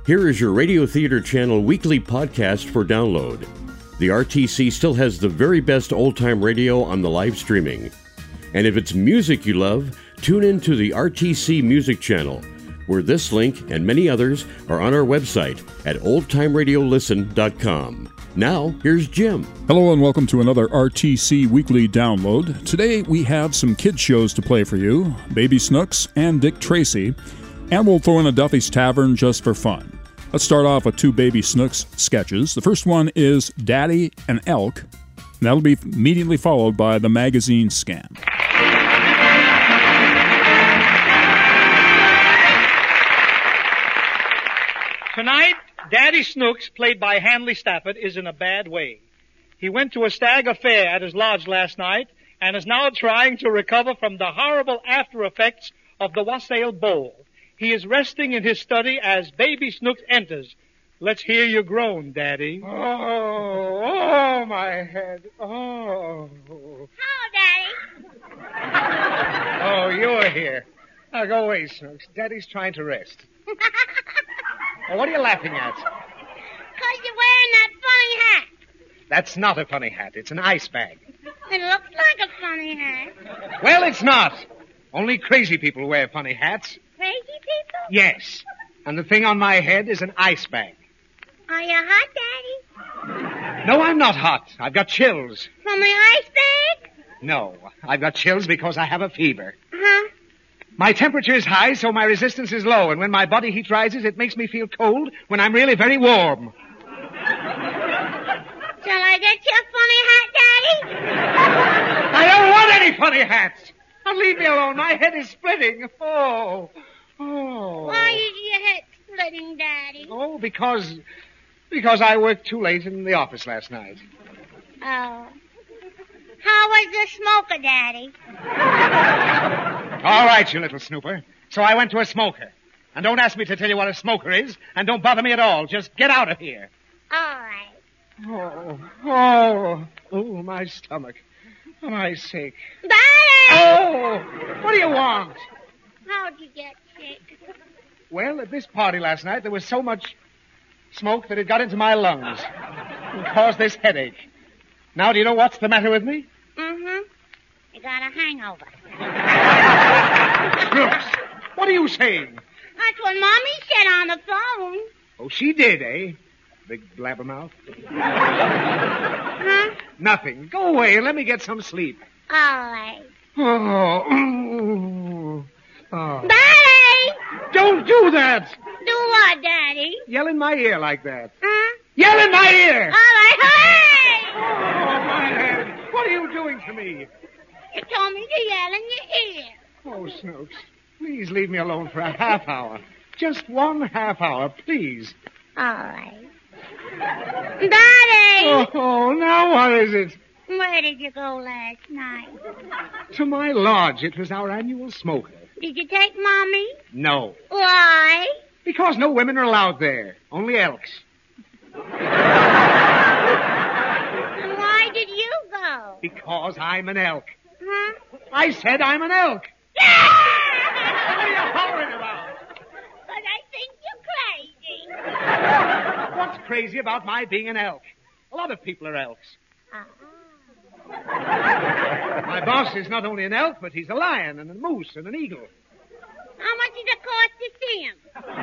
Here is your Radio Theater Channel weekly podcast for download. The RTC still has the very best old-time radio on the live streaming. And if it's music you love, tune in to the RTC Music Channel, where this link and many others are on our website at oldtimeradiolisten.com. Now, here's Jim. Hello and welcome to another RTC Weekly Download. Today we have some kids shows to play for you, Baby Snooks and Dick Tracy, and we'll throw in a Duffy's Tavern just for fun. Let's start off with two Baby Snooks sketches. The first one is Daddy and Elk, and that'll be immediately followed by the magazine scan. Tonight, Daddy Snooks, played by Hanley Stafford, is in a bad way. He went to a stag affair at his lodge last night and is now trying to recover from the horrible after effects of the wassail bowl. He is resting in his study as Baby Snooks enters. Let's hear you groan, Daddy. Oh, my head. Oh. Hello, Daddy. Oh, you're here. Now, go away, Snooks. Daddy's trying to rest. Oh, what are you laughing at? 'Cause you're wearing that funny hat. That's not a funny hat. It's an ice bag. It looks like a funny hat. Well, it's not. Only crazy people wear funny hats. Crazy people? Yes. And the thing on my head is an ice bag. Are you hot, Daddy? No, I'm not hot. I've got chills. From the ice bag? No, I've got chills because I have a fever. Huh? My temperature is high, so my resistance is low, and when my body heat rises, it makes me feel cold when I'm really very warm. Shall I get you a funny hat, Daddy? I don't want any funny hats. Now leave me alone. My head is splitting. Oh. Why is your head splitting, Daddy? Oh, because I worked too late in the office last night. Oh. How was the smoker, Daddy? All right, you little snooper. So I went to a smoker. And don't ask me to tell you what a smoker is, and don't bother me at all. Just get out of here. All right. Oh, my stomach. Am I sick? Daddy! Oh, what do you want? How'd you get sick? Well, at this party last night, there was so much smoke that it got into my lungs and caused this headache. Now, do you know what's the matter with me? Mm-hmm. You got a hangover. Snooks, what are you saying? That's what Mommy said on the phone. Oh, she did, eh? Big blabbermouth. Huh? Nothing. Go away and let me get some sleep. All right. Oh. Daddy! Don't do that! Do what, Daddy? Yell in my ear like that. Huh? Yell in my ear! All right. Hey! Oh, my head. What are you doing to me? You told me to yell in your ear. Oh, Snooks, please leave me alone for a half hour. Just 1 half hour, please. All right. Daddy! Oh, now what is it? Where did you go last night? To my lodge. It was our annual smoker. Did you take Mommy? No. Why? Because no women are allowed there. Only elks. And why did you go? Because I'm an elk. Huh? I said I'm an elk. What are you hollering about? Because I think you're crazy. What's crazy about my being an elk? A lot of people are elks. My boss is not only an elk, but he's a lion and a moose and an eagle. How much does it cost to see him?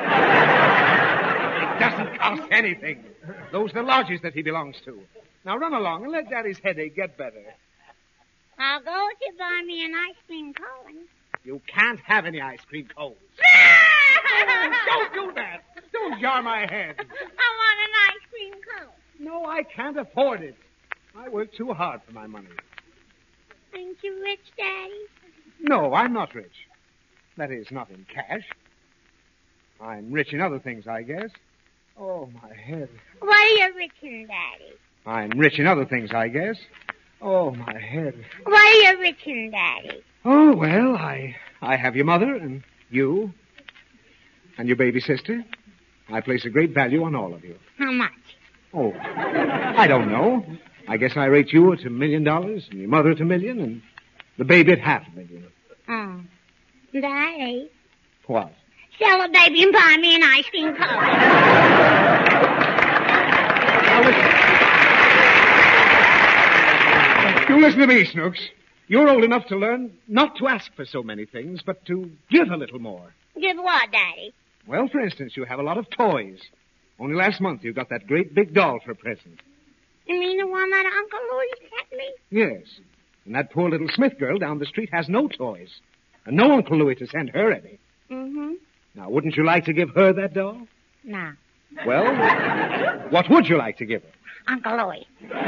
It doesn't cost anything. Those are the lodges that he belongs to. Now run along and let Daddy's headache get better. I'll go if you buy me an ice cream cone. You can't have any ice cream cones. Don't do that. Don't jar my head. I want an ice cream cone. No, I can't afford it. I work too hard for my money. Ain't you rich, Daddy? No, I'm not rich. That is, not in cash. I'm rich in other things, I guess. Oh, my head. What are you rich in, Daddy? I'm rich in other things, I guess. Oh, my head. What are you rich in, Daddy? Oh, well, I have your mother and you and your baby sister. I place a great value on all of you. How much? Oh, I don't know. I guess I rate you at $1 million and your mother at $1 million and the baby at $500,000. Oh. Daddy. What? Sell the baby and buy me an ice cream cone. listen to me, Snooks. You're old enough to learn not to ask for so many things, but to give a little more. Give what, Daddy? Well, for instance, you have a lot of toys. Only last month you got that great big doll for a present. You mean the one that Uncle Louis sent me? Yes. And that poor little Smith girl down the street has no toys. And no Uncle Louis to send her any. Mm-hmm. Now, wouldn't you like to give her that doll? No. Well, what would you like to give her? Uncle Louis.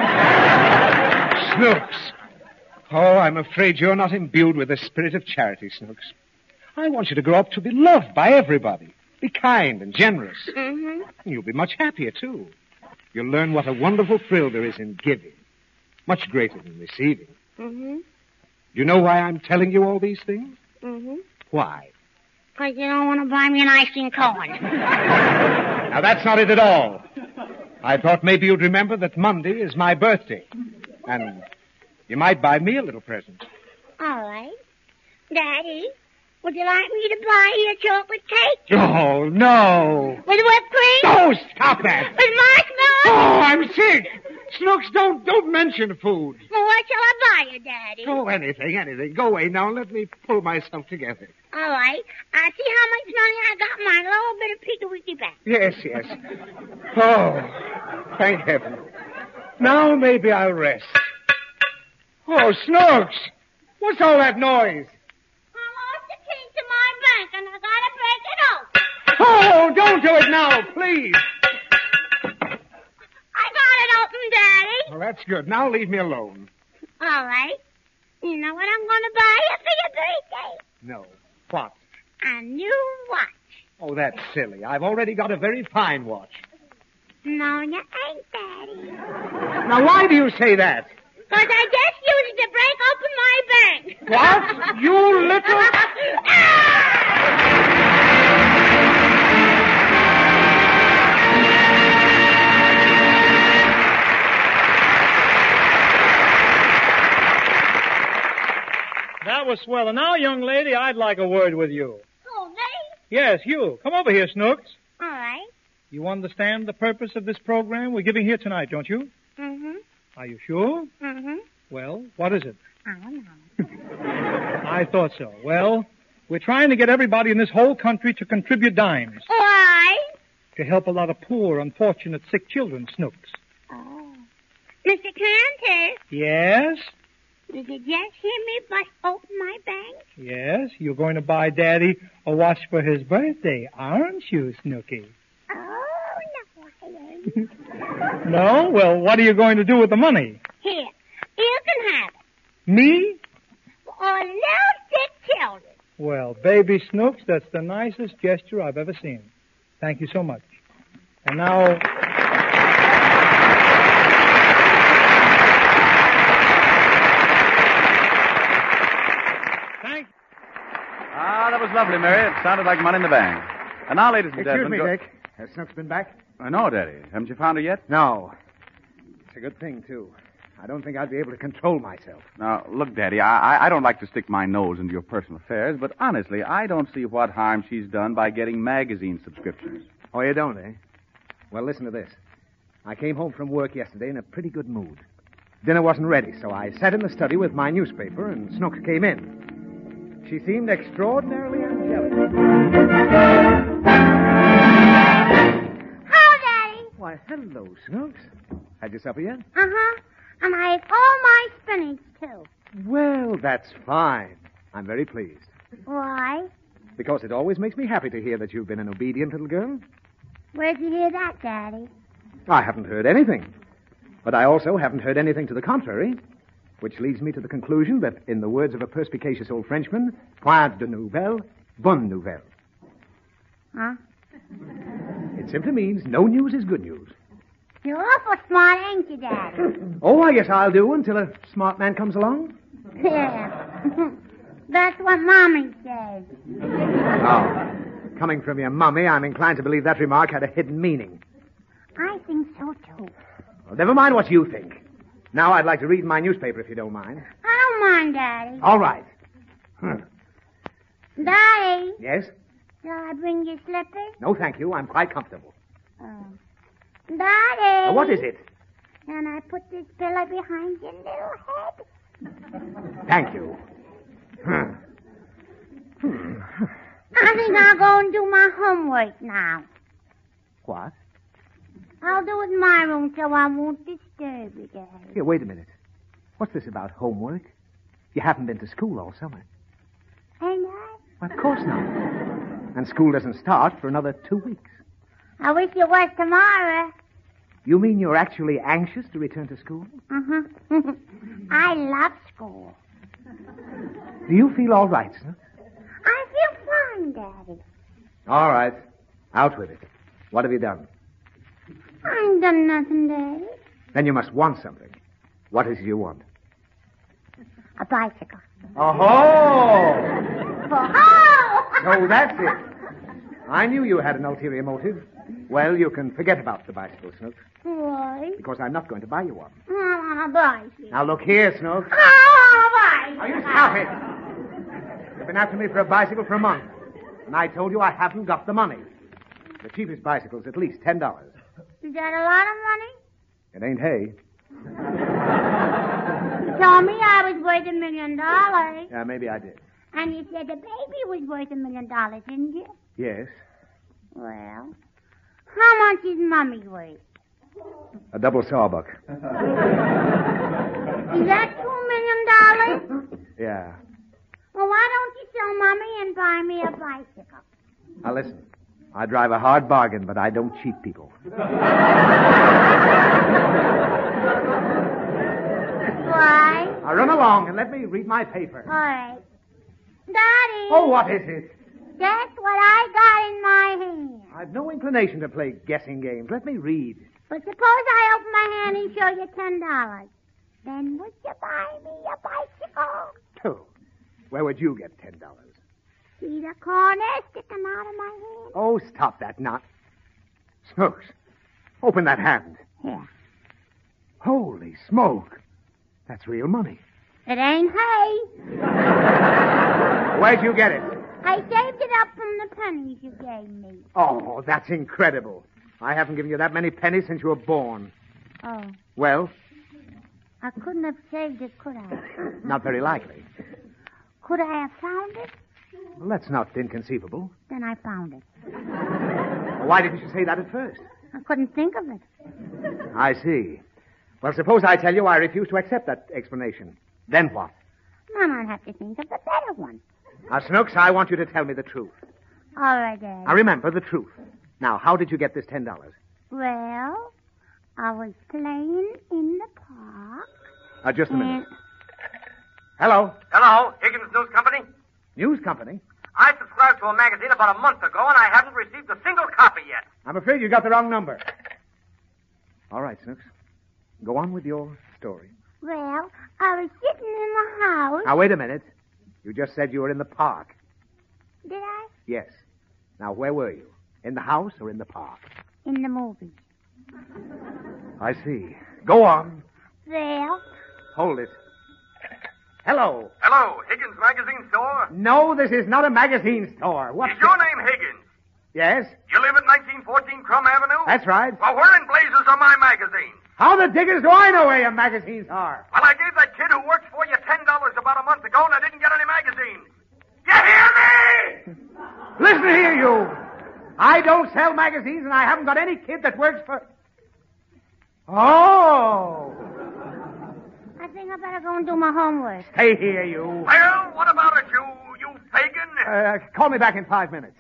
Snooks. Oh, I'm afraid you're not imbued with the spirit of charity, Snooks. I want you to grow up to be loved by everybody. Be kind and generous. Mm-hmm. You'll be much happier, too. You'll learn what a wonderful thrill there is in giving. Much greater than receiving. Mm-hmm. You know why I'm telling you all these things? Mm-hmm. Why? Because you don't want to buy me an ice cream cone. Now, that's not it at all. I thought maybe you'd remember that Monday is my birthday. And you might buy me a little present. All right. Daddy, would you like me to buy you a chocolate cake? Oh, no. With whipped cream? Oh, stop that. With marshmallows? Oh, I'm sick. Snooks, don't mention food. Well, what shall I buy you, Daddy? Oh, anything. Go away now and let me pull myself together. All right. I see how much money I got in my little bit of peeky-weeky bank. Yes. Oh, thank heaven. Now maybe I'll rest. Oh, Snooks! What's all that noise? I lost the key to my bank, and I gotta break it open. Oh, don't do it now, please. I got it open, Daddy. Well, that's good. Now leave me alone. All right. You know what I'm gonna buy you for your birthday? No. What? A new watch. Oh, that's silly. I've already got a very fine watch. No, you ain't, Daddy. Now, why do you say that? Because I just used it to break open my bank. What? You little... That was swell. And now, young lady, I'd like a word with you. Oh, me? Yes, you. Come over here, Snooks. All right. You understand the purpose of this program we're giving here tonight, don't you? Mm-hmm. Are you sure? Mm-hmm. Well, what is it? I don't know. I thought so. Well, we're trying to get everybody in this whole country to contribute dimes Why? to help a lot of poor, unfortunate, sick children, Snooks. Oh. Mr. Cantor, Yes? did you just hear me bust open my bank? Yes, you're going to buy Daddy a watch for his birthday, aren't you, Snooky? Oh, no, I ain't. No? Well, what are you going to do with the money? Here, you can have it. Me? For little sick children. Well, baby Snooks, that's the nicest gesture I've ever seen. Thank you so much. And now... Thank That was lovely, Mary. It sounded like money in the bank. And now, ladies and Excuse gentlemen... me, Dick. Has Snooks been back? No, Daddy. Haven't you found her yet? No. It's a good thing, too. I don't think I'd be able to control myself. Now, look, Daddy, I don't like to stick my nose into your personal affairs, but honestly, I don't see what harm she's done by getting magazine subscriptions. Oh, you don't, eh? Well, listen to this. I came home from work yesterday in a pretty good mood. Dinner wasn't ready, so I sat in the study with my newspaper, and Snooks came in. She seemed extraordinarily angelic. Hello, Daddy. Why, hello, Snooks. Had your supper yet? Uh-huh. And I ate all my spinach, too. Well, that's fine. I'm very pleased. Why? Because it always makes me happy to hear that you've been an obedient little girl. Where'd you hear that, Daddy? I haven't heard anything. But I also haven't heard anything to the contrary, which leads me to the conclusion that, in the words of a perspicacious old Frenchman, point de nouvelle, bonne nouvelle. Huh? It simply means no news is good news. You're awful smart, ain't you, Daddy? Oh, I guess I'll do until a smart man comes along. Yeah. That's what Mommy says. Oh, coming from your mummy, I'm inclined to believe that remark had a hidden meaning. I think so, too. Well, never mind what you think. Now I'd like to read my newspaper, if you don't mind. I don't mind, Daddy. All right. Daddy, Yes? shall I bring you slippers? No, thank you. I'm quite comfortable. Oh. Daddy. What is it? Can I put this pillow behind your little head? Thank you. I think I'll go and do my homework now. What? I'll do it in my room so I won't disturb you, Daddy. Here, wait a minute. What's this about homework? You haven't been to school all summer. Ain't I? Well, of course not. And school doesn't start for another 2 weeks. I wish it was tomorrow. You mean you're actually anxious to return to school? Uh-huh. I love school. Do you feel all right, sir? I feel fine, Daddy. All right. Out with it. What have you done? I ain't done nothing, Daddy. Then you must want something. What is it you want? A bicycle. Oh-ho! Oh! So that's it. I knew you had an ulterior motive. Well, you can forget about the bicycle, Snooks, Why? because I'm not going to buy you one. I want a bicycle. Now, look here, Snooks. I want a bicycle. Now, you stop it. You've been after me for a bicycle for a month, and I told you I haven't got the money. The cheapest bicycle's at least $10. Is that a lot of money? It ain't hay. You told me I was worth $1 million. Yeah, maybe I did. And you said the baby was worth $1 million, didn't you? Yes. Well, how much is Mommy worth? A double sawbuck. Is that $2 million? Yeah. Well, why don't you sell Mommy and buy me a bicycle? Now, listen. I drive a hard bargain, but I don't cheat people. Why? Now, run along and let me read my paper. All right. Daddy. Oh, what is it? Guess what I got in my hand. I've no inclination to play guessing games. Let me read. But suppose I open my hand and show you $10. Then would you buy me a bicycle? Oh, where would you get $10? See the corner sticking out of my hand? Oh, stop that knot. Snooks, open that hand. Here. Holy smoke. That's real money. It ain't hay. Where'd you get it? I saved it up from the pennies you gave me. Oh, that's incredible. I haven't given you that many pennies since you were born. Oh, Well, I couldn't have saved it, could I? not very likely. Could I have found it? Well, that's not inconceivable. Then I found it. Well, why didn't you say that at first? I couldn't think of it. I see. Well, suppose I tell you I refuse to accept that explanation. Then what? Then I'll have to think of a better one. Now, Snooks, I want you to tell me the truth. All right, Dad. Now, remember the truth. Now, how did you get this $10? Well, I was playing in the park. Just a minute. And Hello? Hello, Higgins News Company. News company? I subscribed to a magazine about a month ago, and I haven't received a single copy yet. I'm afraid you got the wrong number. All right, Snooks. Go on with your story. well, I was sitting in the house. Now, wait a minute. You just said you were in the park. Did I? Yes. Now, where were you? In the house or in the park? In the movie. I see. Go on. Well, Hold it. Hello. Hello, Higgins Magazine Store. No, this is not a magazine store. What? Is your name Higgins? Yes, You live at 1914 Crum Avenue? that's right. Well, where in blazes are my magazines? How the diggers do I know where your magazines are? Well, I gave that kid who works for you $10 about a month ago, and I didn't get any magazines. You hear me? Listen here, you. I don't sell magazines, and I haven't got any kid that works for... Oh. I think I better go and do my homework. Stay here, you. Well, what about it, you pagan? Call me back in 5 minutes.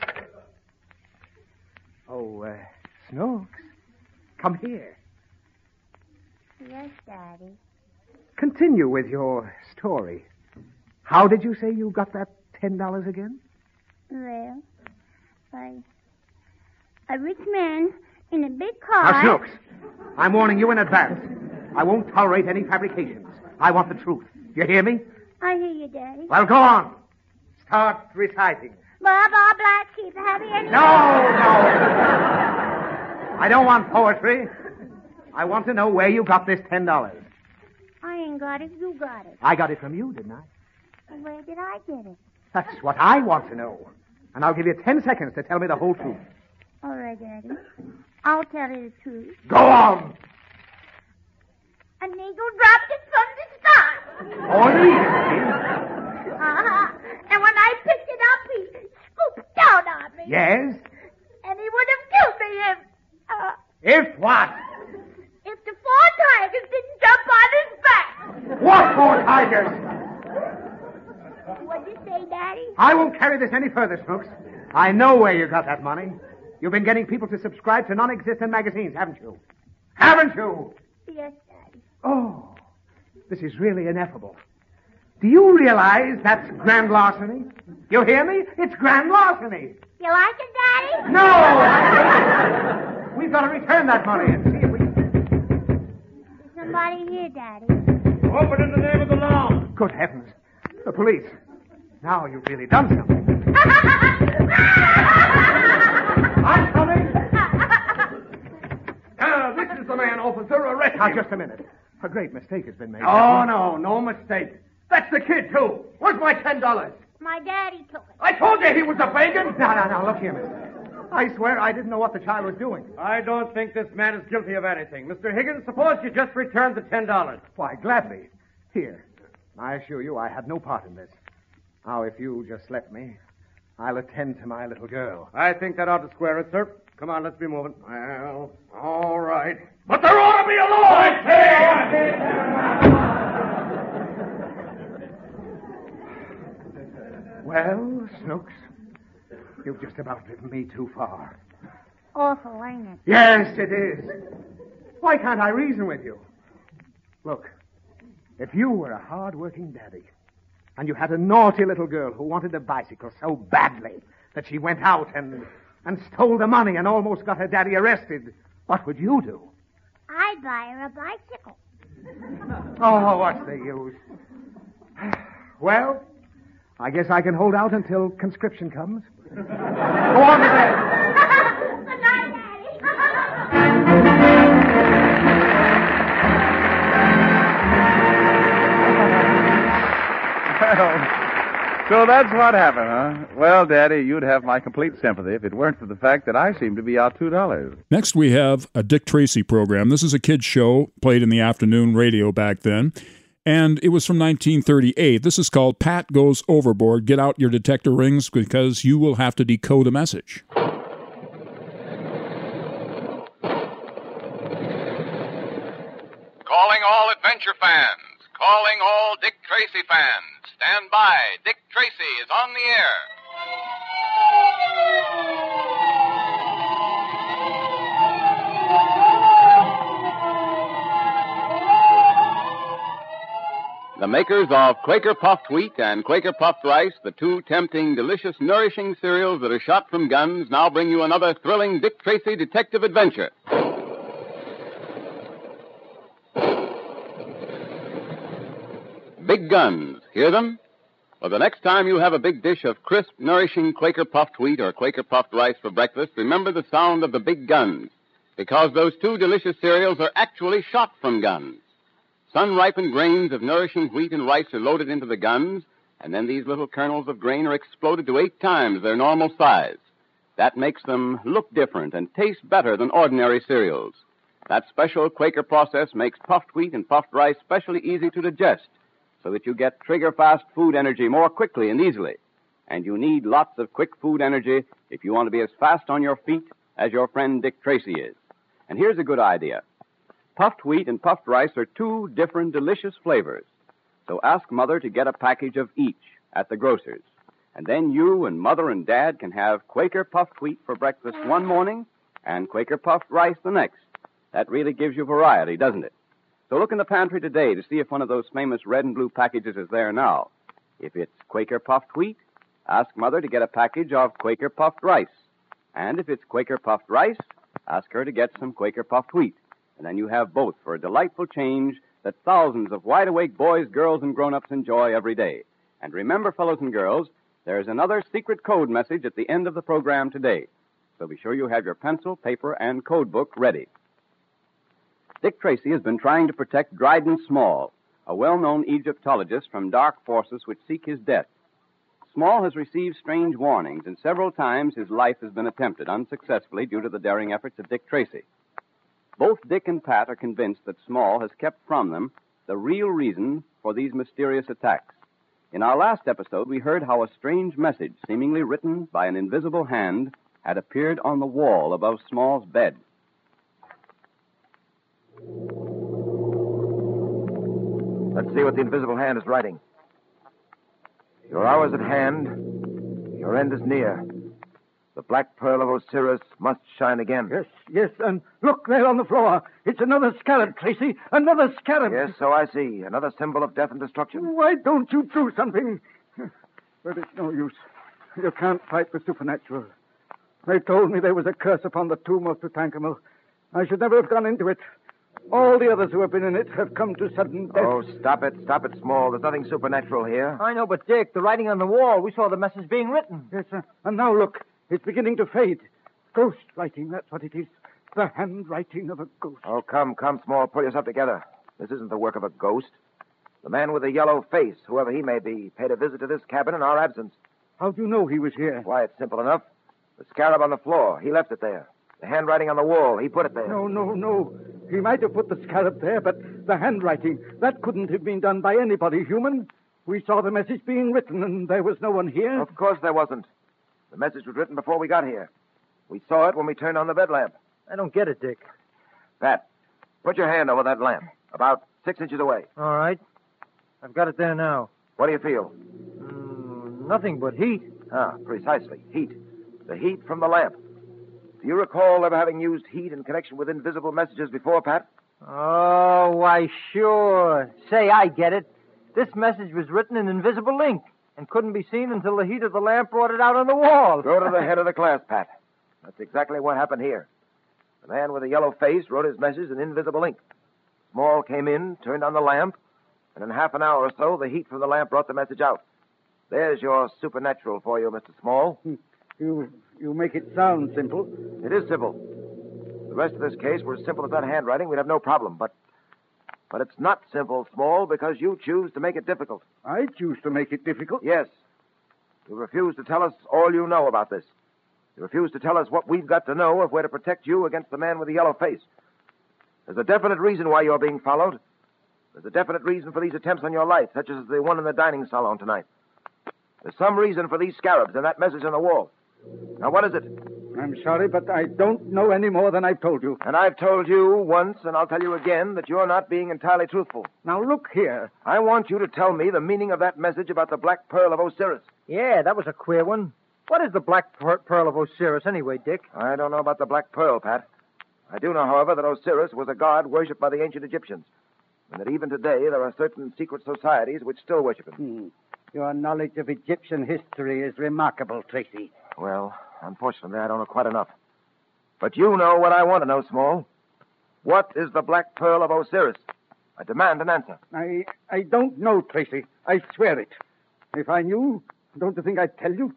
Oh, Snooks, come here. Yes, Daddy. Continue with your story. How did you say you got that $10 again? Well, a rich man in a big car. Now, Snooks, I'm warning you in advance. I won't tolerate any fabrications. I want the truth. You hear me? I hear you, Daddy. Well, go on. Start reciting. Baba Black Sheep, have you any... No. I don't want poetry. I want to know where you got this $10. I ain't got it. You got it. I got it from you, didn't I? Where did I get it? That's what I want to know. And I'll give you 10 seconds to tell me the whole truth. All right, Daddy. I'll tell you the truth. Go on. An eagle dropped it from the sky. All to eat, eh? And when I picked it up, he scooped down on me. Yes? And he would have killed me If what? if the 4 tigers didn't jump on his back. What 4 tigers? What'd you say, Daddy? I won't carry this any further, Snooks. I know where you got that money. You've been getting people to subscribe to non-existent magazines, haven't you? Haven't you? Yes, Daddy. Oh, this is really ineffable. Do you realize that's grand larceny? You hear me? It's grand larceny. You like it, Daddy? No! We've got to return that money and see if we can... There's somebody here, Daddy. Open in the name of the law. Good heavens. The police. Now you've really done something. I'm coming. This is the man, officer. Arrest Now, him. just a minute. A great mistake has been made. Oh, no mistake. That's the kid, too. Where's my $10? My daddy took it. I told you he was a pagan. No, look here, mister. I swear I didn't know what the child was doing. I don't think this man is guilty of anything. Mr. Higgins, suppose you just return the $10. Why, gladly. Here. I assure you I had no part in this. Now, if you just let me, I'll attend to my little girl. I think that ought to square it, sir. Come on, let's be moving. Well, all right. But there ought to be a law. Well, Snooks, you've just about driven me too far. Awful, ain't it? Yes, it is. Why can't I reason with you? Look, if you were a hard-working daddy, and you had a naughty little girl who wanted a bicycle so badly that she went out and stole the money and almost got her daddy arrested, what would you do? I'd buy her a bicycle. Oh, what's the use? Well, I guess I can hold out until conscription comes. Go on to bed. Good night, Daddy. So that's what happened, huh? Well, Daddy, you'd have my complete sympathy if it weren't for the fact that I seem to be out $2. Next, we have a Dick Tracy program. This is a kid's show played in the afternoon radio back then, and it was from 1938. This is called Pat Goes Overboard. Get out your detector rings because you will have to decode a message. Calling all adventure fans. Calling all Dick Tracy fans. Stand by. Dick Tracy is on the air. The makers of Quaker Puffed Wheat and Quaker Puffed Rice, the two tempting, delicious, nourishing cereals that are shot from guns, now bring you another thrilling Dick Tracy detective adventure. Big guns. Hear them? Well, the next time you have a big dish of crisp, nourishing Quaker Puffed Wheat or Quaker Puffed Rice for breakfast, remember the sound of the big guns, because those two delicious cereals are actually shot from guns. Sun-ripened grains of nourishing wheat and rice are loaded into the guns, and then these little kernels of grain are exploded to 8 times their normal size. That makes them look different and taste better than ordinary cereals. That special Quaker process makes puffed wheat and puffed rice specially easy to digest, so that you get trigger-fast food energy more quickly and easily. And you need lots of quick food energy if you want to be as fast on your feet as your friend Dick Tracy is. And here's a good idea. Puffed wheat and puffed rice are two different delicious flavors. So ask Mother to get a package of each at the grocer's. And then you and Mother and Dad can have Quaker puffed wheat for breakfast one morning and Quaker puffed rice the next. That really gives you variety, doesn't it? So look in the pantry today to see if one of those famous red and blue packages is there now. If it's Quaker puffed wheat, ask Mother to get a package of Quaker puffed rice. And if it's Quaker puffed rice, ask her to get some Quaker puffed wheat. And then you have both for a delightful change that thousands of wide-awake boys, girls, and grown-ups enjoy every day. And remember, fellows and girls, there's another secret code message at the end of the program today. So be sure you have your pencil, paper, and code book ready. Dick Tracy has been trying to protect Dryden Small, a well-known Egyptologist, from dark forces which seek his death. Small has received strange warnings, and several times his life has been attempted unsuccessfully due to the daring efforts of Dick Tracy. Both Dick and Pat are convinced that Small has kept from them the real reason for these mysterious attacks. In our last episode, we heard how a strange message, seemingly written by an invisible hand, had appeared on the wall above Small's bed. Let's see what the invisible hand is writing. Your hour is at hand. Your end is near. The black pearl of Osiris must shine again. Yes, and look there on the floor. It's another scarab, Tracy. Another scarab. Yes, so I see. Another symbol of death and destruction. Why don't you do something? But it's no use. You can't fight the supernatural. They told me there was a curse upon the tomb of Tutankhamun. I should never have gone into it. All the others who have been in it have come to sudden death. Oh, stop it, Small. There's nothing supernatural here. I know, but Dick, the writing on the wall, we saw the message being written. Yes, sir. And now look, it's beginning to fade. Ghost writing, that's what it is. The handwriting of a ghost. Oh, come, Small. Pull yourself together. This isn't the work of a ghost. The man with the yellow face, whoever he may be, paid a visit to this cabin in our absence. How do you know he was here? Why, it's simple enough. The scarab on the floor, he left it there. The handwriting on the wall, he put it there. No. He might have put the scarab there, but the handwriting, that couldn't have been done by anybody human. We saw the message being written, and there was no one here. Of course there wasn't. The message was written before we got here. We saw it when we turned on the bed lamp. I don't get it, Dick. Pat, put your hand over that lamp, about 6 inches away. All right. I've got it there now. What do you feel? Nothing but heat. Ah, precisely. Heat. The heat from the lamp. Do you recall ever having used heat in connection with invisible messages before, Pat? Oh, why, sure. Say, I get it. This message was written in invisible ink and couldn't be seen until the heat of the lamp brought it out on the wall. Go to the head of the class, Pat. That's exactly what happened here. The man with the yellow face wrote his message in invisible ink. Small came in, turned on the lamp, and in half an hour or so, the heat from the lamp brought the message out. There's your supernatural for you, Mr. Small. You make it sound simple. It is simple. The rest of this case were as simple as that handwriting. We'd have no problem. But it's not simple, Small, because you choose to make it difficult. I choose to make it difficult? Yes. You refuse to tell us all you know about this. You refuse to tell us what we've got to know if we're to protect you against the man with the yellow face. There's a definite reason why you're being followed. There's a definite reason for these attempts on your life, such as the one in the dining salon tonight. There's some reason for these scarabs and that message on the wall. Now, what is it? I'm sorry, but I don't know any more than I've told you. And I've told you once, and I'll tell you again, that you're not being entirely truthful. Now, look here. I want you to tell me the meaning of that message about the Black Pearl of Osiris. Yeah, that was a queer one. What is the Black Pearl of Osiris anyway, Dick? I don't know about the Black Pearl, Pat. I do know, however, that Osiris was a god worshipped by the ancient Egyptians, and that even today there are certain secret societies which still worship him. Your knowledge of Egyptian history is remarkable, Tracy. Well, unfortunately, I don't know quite enough. But you know what I want to know, Small. What is the Black Pearl of Osiris? I demand an answer. I don't know, Tracy. I swear it. If I knew, don't you think I'd tell you?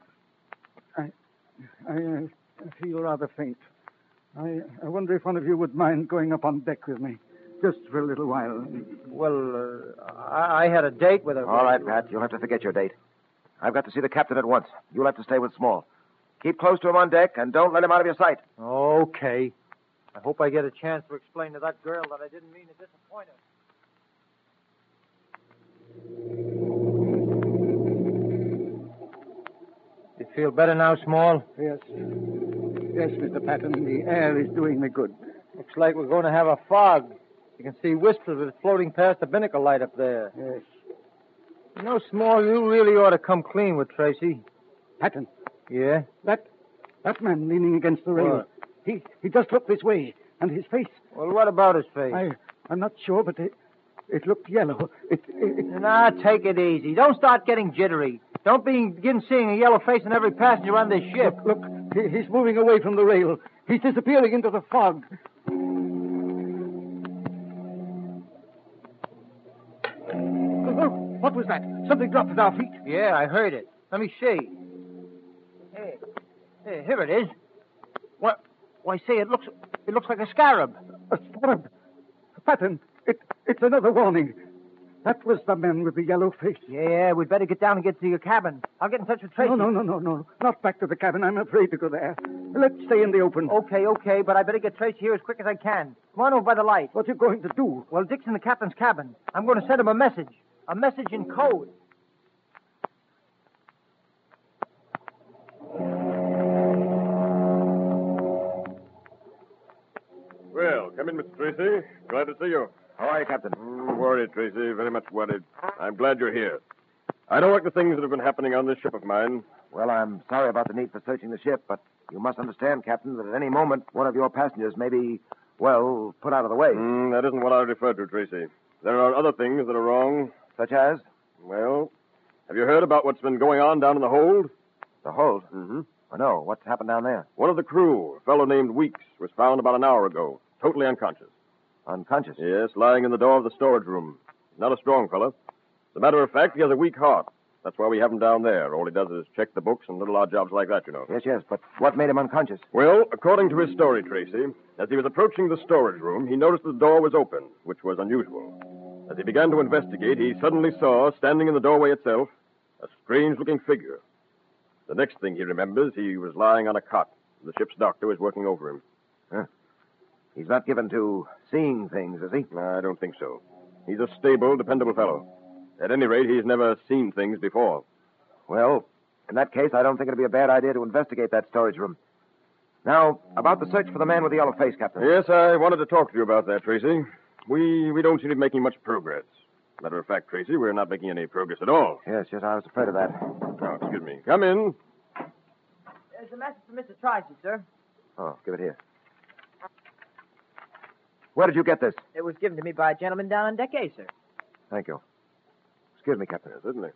I feel rather faint. I wonder if one of you would mind going up on deck with me, just for a little while. Well, I had a date with her. All right, Pat, you'll have to forget your date. I've got to see the captain at once. You'll have to stay with Small. Keep close to him on deck, and don't let him out of your sight. Okay. I hope I get a chance to explain to that girl that I didn't mean to disappoint her. You feel better now, Small? Yes. Yes, Mr. Patton. The air is doing me good. Looks like we're going to have a fog. You can see wisps of it floating past the binnacle light up there. Yes. You know, Small, you really ought to come clean with Tracy. Patton. Yeah? That man leaning against the rail. What? He just looked this way, and his face. Well, what about his face? I'm not sure, but it looked yellow. Now, take it easy. Don't start getting jittery. Don't begin seeing a yellow face in every passenger on this ship. Look, he's moving away from the rail. He's disappearing into the fog. Look, what was that? Something dropped at our feet. Yeah, I heard it. Let me see. Hey, here it is. What? Why, say, it looks like a scarab. A scarab? Patton, it's another warning. That was the man with the yellow face. Yeah, we'd better get down and get to your cabin. I'll get in touch with Tracy. No. Not back to the cabin. I'm afraid to go there. Let's stay in the open. Okay, but I better get Tracy here as quick as I can. Come on over by the light. What are you going to do? Well, Dick's in the captain's cabin. I'm going to send him a message. A message in code. Well, come in, Mr. Tracy. Glad to see you. How are you, Captain? Worried, Tracy. Very much worried. I'm glad you're here. I don't like the things that have been happening on this ship of mine. Well, I'm sorry about the need for searching the ship, but you must understand, Captain, that at any moment one of your passengers may be, well, put out of the way. That isn't what I referred to, Tracy. There are other things that are wrong. Such as? Well, have you heard about what's been going on down in the hold? The hold? Mm-hmm. Oh, no. What's happened down there? One of the crew, a fellow named Weeks, was found about an hour ago, totally unconscious. Unconscious? Yes, lying in the door of the storage room. Not a strong fellow. As a matter of fact, he has a weak heart. That's why we have him down there. All he does is check the books and little odd jobs like that, you know. Yes, but what made him unconscious? Well, according to his story, Tracy, as he was approaching the storage room, he noticed the door was open, which was unusual. As he began to investigate, he suddenly saw, standing in the doorway itself, a strange-looking figure. The next thing he remembers, he was lying on a cot. The ship's doctor was working over him. Huh. He's not given to seeing things, is he? I don't think so. He's a stable, dependable fellow. At any rate, he's never seen things before. Well, in that case, I don't think it'd be a bad idea to investigate that storage room. Now, about the search for the man with the yellow face, Captain. Yes, I wanted to talk to you about that, Tracy. We don't seem to be making much progress. Matter of fact, Tracy, we're not making any progress at all. Yes, I was afraid of that. Oh, excuse me. Come in. There's a message from Mr. Tracy, sir. Oh, give it here. Where did you get this? It was given to me by a gentleman down on deck A, sir. Thank you. Excuse me, Captain. Yes, certainly.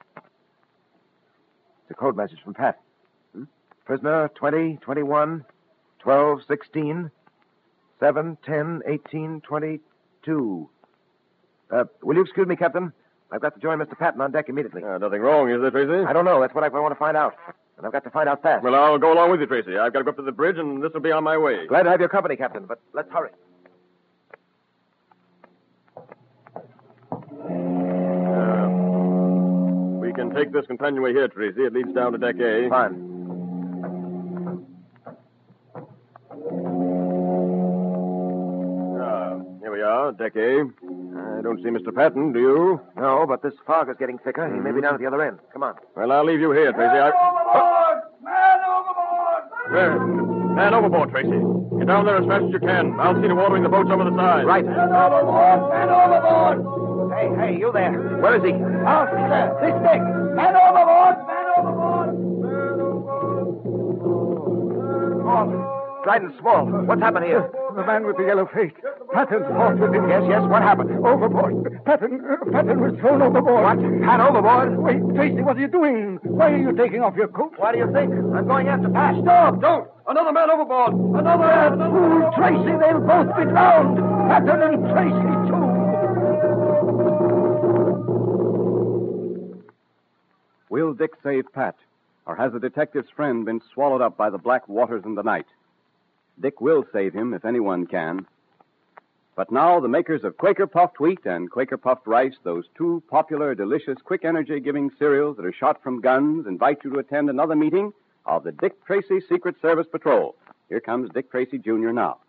It's a code message from Pat. Prisoner 20, 21, 12, 16, 7, 10, 18, 22. Will you excuse me, Captain? I've got to join Mr. Patton on deck immediately. Nothing wrong, is there, Tracy? I don't know. That's what I want to find out. And I've got to find out fast. Well, I'll go along with you, Tracy. I've got to go up to the bridge, and this will be on my way. Glad to have your company, Captain, but let's hurry. We can take this companionway here, Tracy. It leads down to deck A. Fine. Here we are, deck A. I don't see Mr. Patton, do you? No, but this fog is getting thicker. He may be down at the other end. Come on. Well, I'll leave you here, Tracy. Man overboard! Man overboard! There. Man overboard, Tracy. Get down there as fast as you can. I'll see to ordering the boats over the side. Right. Man overboard! Man overboard! Hey, you there. Where is he? Oh, he's there. This Dick. Man overboard! Man overboard! Man overboard! Dryden Small. What's happened here? The man with the yellow face. Patton fought with him. Yes. What happened? Overboard. Patton was thrown overboard. What? Pat overboard? Wait, Tracy, what are you doing? Why are you taking off your coat? What do you think? I'm going after Pat. Stop! Don't! Another man overboard! Another! Fool, Tracy, they'll both be drowned. Patton and Tracy, too. Will Dick save Pat, or has the detective's friend been swallowed up by the black waters in the night? Dick will save him if anyone can. But now the makers of Quaker Puffed Wheat and Quaker Puffed Rice, those two popular, delicious, quick energy-giving cereals that are shot from guns, invite you to attend another meeting of the Dick Tracy Secret Service Patrol. Here comes Dick Tracy, Jr. now.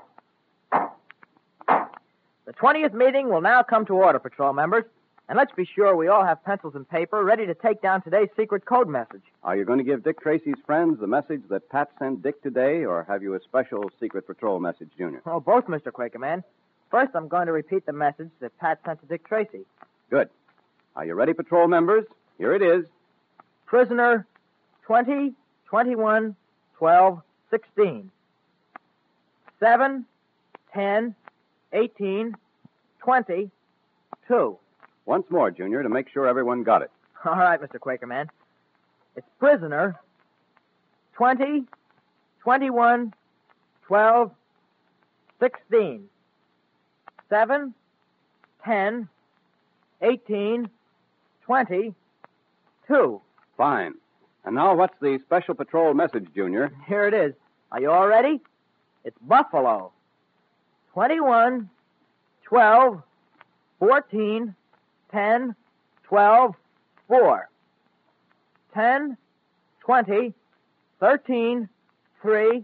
The 20th meeting will now come to order, Patrol members. And let's be sure we all have pencils and paper ready to take down today's secret code message. Are you going to give Dick Tracy's friends the message that Pat sent Dick today, or have you a special secret patrol message, Junior? Oh, both, Mr. Quakerman. First, I'm going to repeat the message that Pat sent to Dick Tracy. Good. Are you ready, patrol members? Here it is. Prisoner 20, 21, 12, 16. 7, 10, 18, 20, 2. Once more, Junior, to make sure everyone got it. All right, Mr. Quakerman. It's prisoner 20, 21, 12, 16. 7, 10, 18, 20, 2. Fine. And now what's the special patrol message, Junior? Here it is. Are you all ready? It's Buffalo. 21, 12, 14, 10, 12, 4. 10, 20, 13, 3,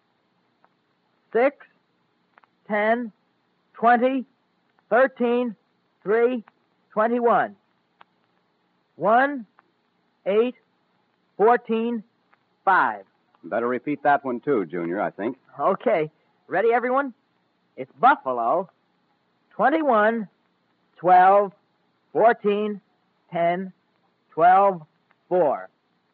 6, 10, 20, 13, 3, 21. 1, 8, 14, 5. Better repeat that one, too, Junior, I think. Okay. Ready, everyone? It's Buffalo. 21, 12, 14, 10, 12, 4.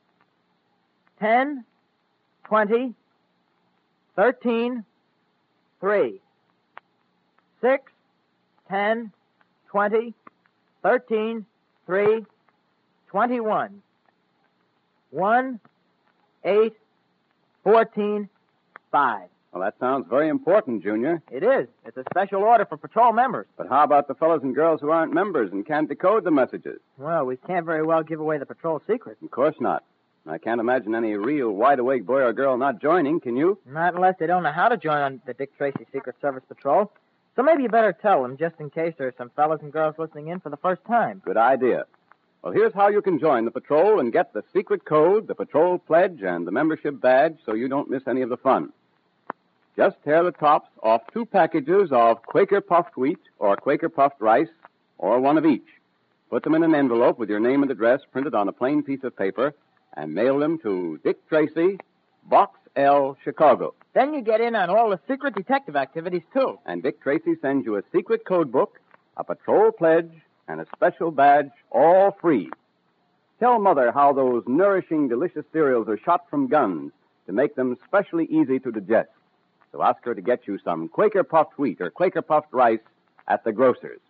10, 20, 13, 3. 6, 10, 20, 13, 3, 21. 1, 8, 14, 5. Well, that sounds very important, Junior. It is. It's a special order for patrol members. But how about the fellows and girls who aren't members and can't decode the messages? Well, we can't very well give away the patrol secret. Of course not. I can't imagine any real wide-awake boy or girl not joining, can you? Not unless they don't know how to join on the Dick Tracy Secret Service Patrol. So maybe you better tell them, just in case there's some fellas and girls listening in for the first time. Good idea. Well, here's how you can join the patrol and get the secret code, the patrol pledge, and the membership badge so you don't miss any of the fun. Just tear the tops off 2 packages of Quaker puffed wheat or Quaker puffed rice, or one of each. Put them in an envelope with your name and address printed on a plain piece of paper and mail them to Dick Tracy, Box L, Chicago. Then you get in on all the secret detective activities, too. And Dick Tracy sends you a secret code book, a patrol pledge, and a special badge, all free. Tell Mother how those nourishing, delicious cereals are shot from guns to make them specially easy to digest. So ask her to get you some Quaker puffed wheat or Quaker puffed rice at the grocer's.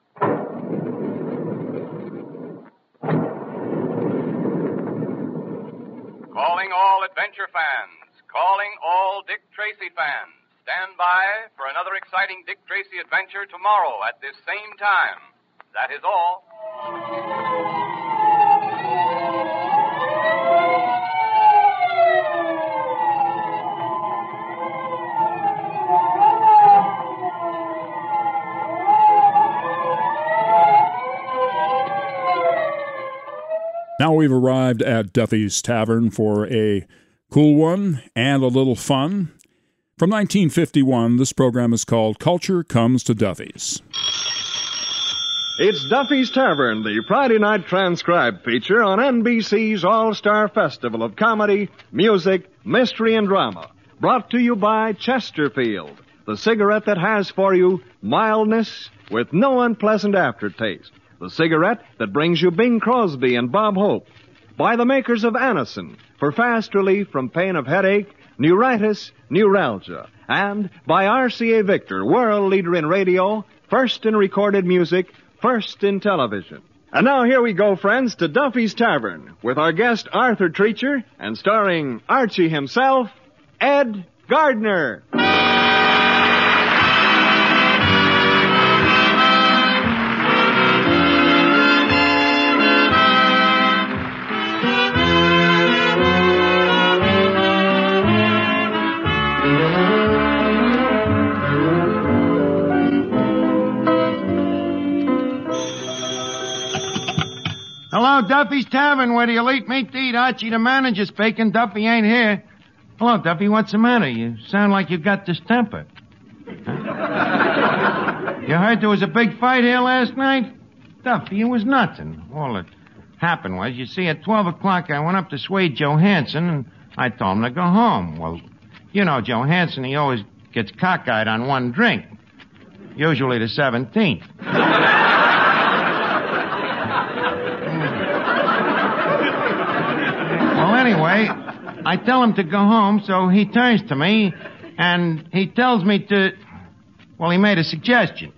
Calling all adventure fans. Calling all Dick Tracy fans. Stand by for another exciting Dick Tracy adventure tomorrow at this same time. That is all. Now we've arrived at Duffy's Tavern for a cool one and a little fun. From 1951, this program is called Culture Comes to Duffy's. It's Duffy's Tavern, the Friday night transcribed feature on NBC's All-Star Festival of Comedy, Music, Mystery, and Drama. Brought to you by Chesterfield, the cigarette that has for you mildness with no unpleasant aftertaste. The cigarette that brings you Bing Crosby and Bob Hope. By the makers of Anacin, for fast relief from pain of headache, neuritis, neuralgia. And by RCA Victor, world leader in radio, first in recorded music, first in television. And now here we go, friends, to Duffy's Tavern, with our guest Arthur Treacher, and starring Archie himself, Ed Gardner. Hello, Duffy's Tavern, where the elite meet to eat. Archie, the manager, speaking. Duffy ain't here. Hello, Duffy, what's the matter? You sound like you've got distemper. Huh? You heard there was a big fight here last night? Duffy, it was nothing. All that happened was, you see, at 12 o'clock I went up to Swede Johansson, and I told him to go home. Well, you know Johansson, he always gets cockeyed on one drink. Usually the 17th. Well, anyway, I tell him to go home, so he turns to me, and he tells me to... Well, he made a suggestion.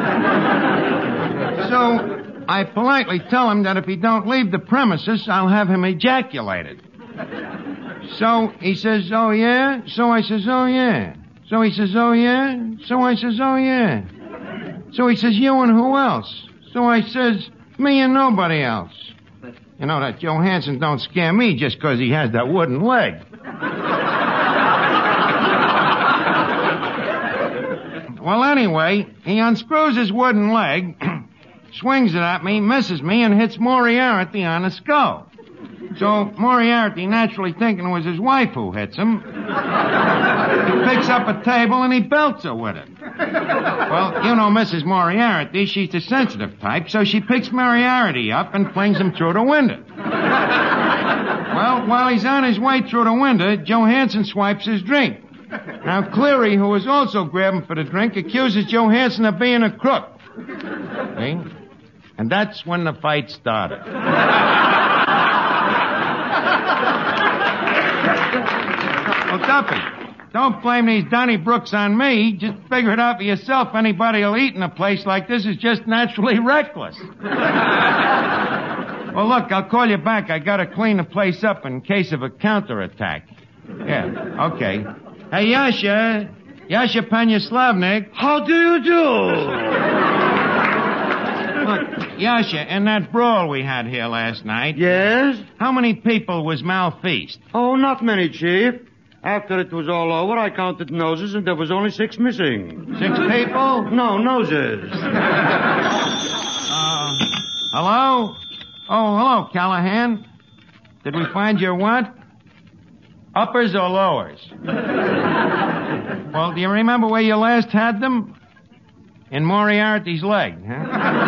So I politely tell him that if he don't leave the premises, I'll have him ejaculated. So he says, oh, yeah? So I says, oh, yeah. So he says, oh, yeah? So I says, oh, yeah. So he says, you and who else? So I says, me and nobody else. You know, that Johansson don't scare me just 'cause he has that wooden leg. Well, anyway, he unscrews his wooden leg, swings it at me, misses me, and hits Moriarty on the skull. So Moriarty, naturally thinking it was his wife who hits him, he picks up a table and he belts her with it. Well, you know Mrs. Moriarty, she's the sensitive type, so she picks Moriarty up and flings him through the window. Well, while he's on his way through the window, Johansson swipes his drink. Now, Cleary, who was also grabbing for the drink, accuses Johansson of being a crook. See? And that's when the fight started. Well, Duffy, don't blame these Donnybrooks on me. Just figure it out for yourself. Anybody will eat in a place like this is just naturally reckless. Well, look, I'll call you back. I gotta clean the place up in case of a counterattack. Yeah, okay. Hey, Yasha Panyaslavnik. How do you do? Look, Yasha, in that brawl we had here last night. Yes? How many people was malfeased? Oh, not many, Chief. After it was all over, I counted noses and there was only 6 missing. 6 people? No, noses. Hello? Oh, hello, Callahan. Did we find your what? Uppers or lowers? Well, do you remember where you last had them? In Moriarty's leg, huh?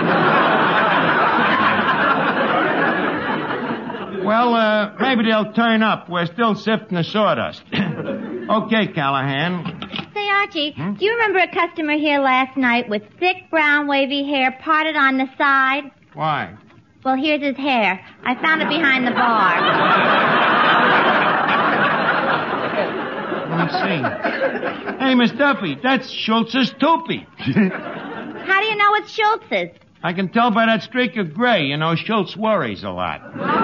Well, maybe they'll turn up. We're still sifting the sawdust. Okay, Callahan. Say, Archie, do you remember a customer here last night with thick, brown, wavy hair parted on the side? Why? Well, here's his hair. I found it behind the bar. Let me see. Hey, Miss Duffy, that's Schultz's toupee. How do you know it's Schultz's? I can tell by that streak of gray. You know, Schultz worries a lot.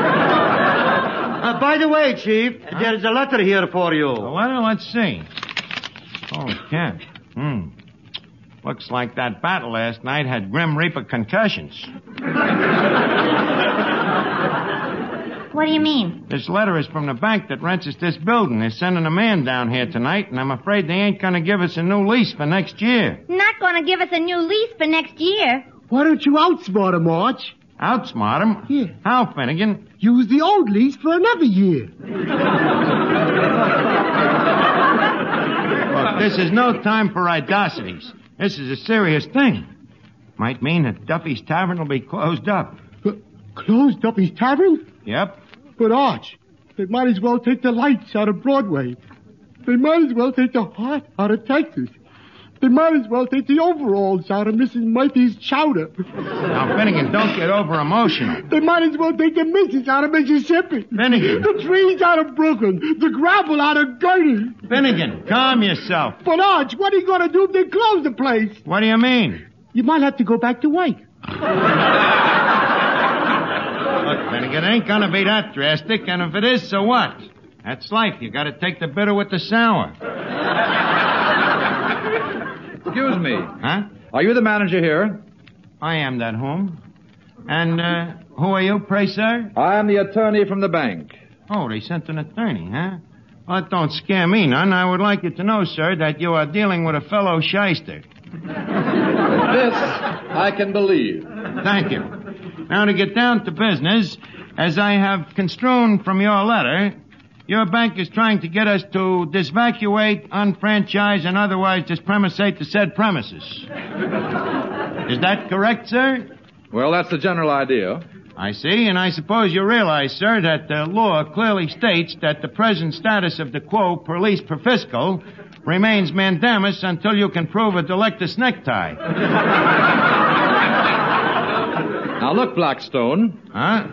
By the way, Chief, there's a letter here for you. A letter? Let's see. Oh, cat. Looks like that battle last night had Grim Reaper concussions. What do you mean? This letter is from the bank that rents us this building. They're sending a man down here tonight, and I'm afraid they ain't going to give us a new lease for next year. Not going to give us a new lease for next year. Why don't you outsmart him, Arch? Outsmart him? Yeah. How, Finnegan? Use the old lease for another year. Look, this is no time for idosities. This is a serious thing. Might mean that Duffy's Tavern will be closed up. Closed Duffy's Tavern? Yep. But, Arch, they might as well take the lights out of Broadway. They might as well take the heart out of Texas. They might as well take the overalls out of Mrs. Murphy's chowder. Now, Finnegan, don't get over-emotional. They might as well take the missus out of Mississippi. Finnegan. The trees out of Brooklyn. The gravel out of Gertie. Finnegan, calm yourself. But, Arch, what are you going to do if they close the place? What do you mean? You might have to go back to work. Look, Finnegan, it ain't going to be that drastic, and if it is, so what? That's life. You got to take the bitter with the sour. Excuse me. Huh? Are you the manager here? I am that whom. And, who are you, pray, sir? I am the attorney from the bank. Oh, they sent an attorney, huh? Well, that don't scare me none. I would like you to know, sir, that you are dealing with a fellow shyster. This I can believe. Thank you. Now, to get down to business, as I have construed from your letter, your bank is trying to get us to disvacuate, unfranchise, and otherwise dispremisate the said premises. Is that correct, sir? Well, that's the general idea. I see, and I suppose you realize, sir, that the law clearly states that the present status of the quo perlis per fiscal remains mandamus until you can prove a delectus necktie. Now, look, Blackstone. Huh?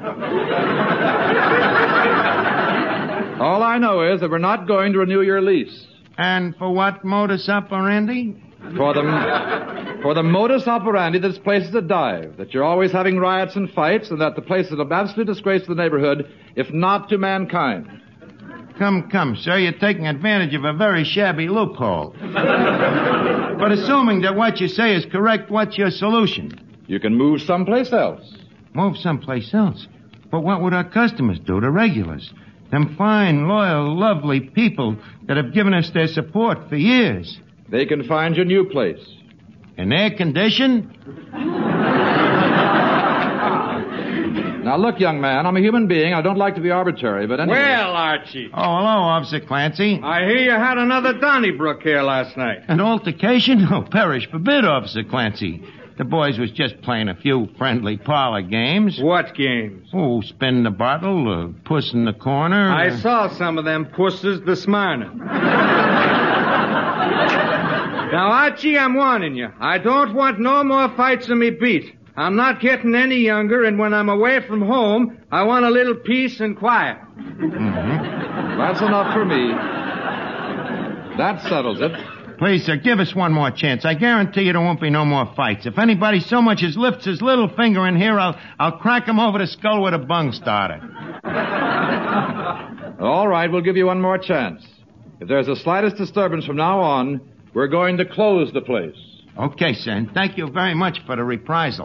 All I know is that we're not going to renew your lease. And for what modus operandi? For the modus operandi that this place is a dive, that you're always having riots and fights, and that the place is an absolute disgrace to the neighborhood, if not to mankind. Come, sir, you're taking advantage of a very shabby loophole. But assuming that what you say is correct, what's your solution? You can move someplace else. Move someplace else? But what would our customers do, the regulars? Them fine, loyal, lovely people that have given us their support for years. They can find your new place. In their condition? Now, look, young man, I'm a human being. I don't like to be arbitrary, but anyway... Well, Archie. Oh, hello, Officer Clancy. I hear you had another Donnybrook here last night. An altercation? Oh, perish forbid, Officer Clancy. The boys was just playing a few friendly parlor games. What games? Oh, spin the bottle, puss in the corner. I saw some of them pusses this morning. Now, Archie, I'm warning you. I don't want no more fights in me beat. I'm not getting any younger, and when I'm away from home, I want a little peace and quiet. Mm-hmm. That's enough for me. That settles it. Please, sir, give us one more chance. I guarantee you there won't be no more fights. If anybody so much as lifts his little finger in here, I'll crack him over the skull with a bung starter. All right, we'll give you one more chance. If there's the slightest disturbance from now on, we're going to close the place. Okay, sir, and thank you very much for the reprisal.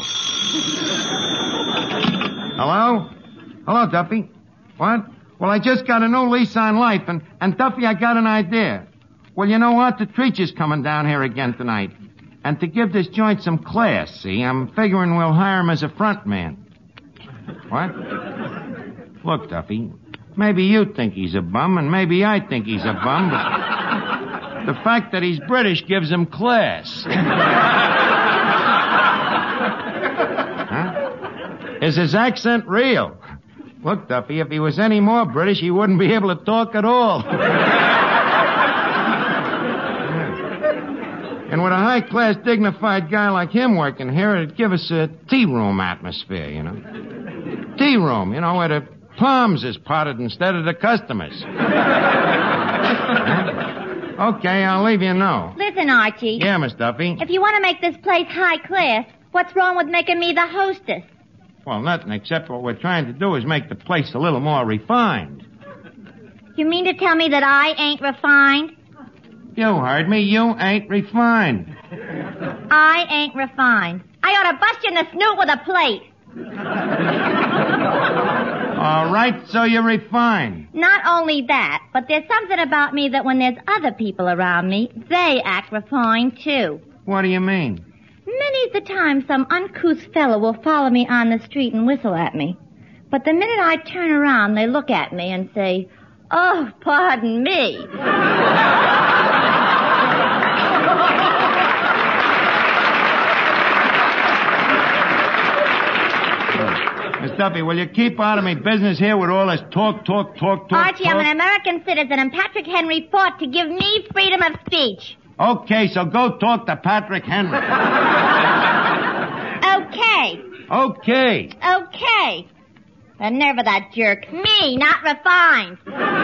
Hello? Hello, Duffy. What? Well, I just got a new lease on life, and Duffy, I got an idea. Well, you know what? The Treacher's coming down here again tonight. And to give this joint some class, see, I'm figuring we'll hire him as a front man. What? Look, Duffy, maybe you think he's a bum, and maybe I think he's a bum, but... the fact that he's British gives him class. Huh? Is his accent real? Look, Duffy, if he was any more British, he wouldn't be able to talk at all. And with a high-class, dignified guy like him working here, it'd give us a tea room atmosphere, you know. Tea room, you know, where the palms is potted instead of the customers. Okay, I'll leave you know. Listen, Archie. Yeah, Miss Duffy. If you want to make this place high class, what's wrong with making me the hostess? Well, nothing except what we're trying to do is make the place a little more refined. You mean to tell me that I ain't refined? You heard me. You ain't refined. I ain't refined. I ought to bust you in the snoot with a plate. All right, so you're refined. Not only that, but there's something about me that when there's other people around me, they act refined, too. What do you mean? Many's the time some uncouth fellow will follow me on the street and whistle at me. But the minute I turn around, they look at me and say, "Oh, pardon me." Miss Duffy, will you keep out of me business here with all this talk? Archie, I'm an American citizen, and Patrick Henry fought to give me freedom of speech. Okay, so go talk to Patrick Henry. Okay. The nerve of that jerk. Me, not refined.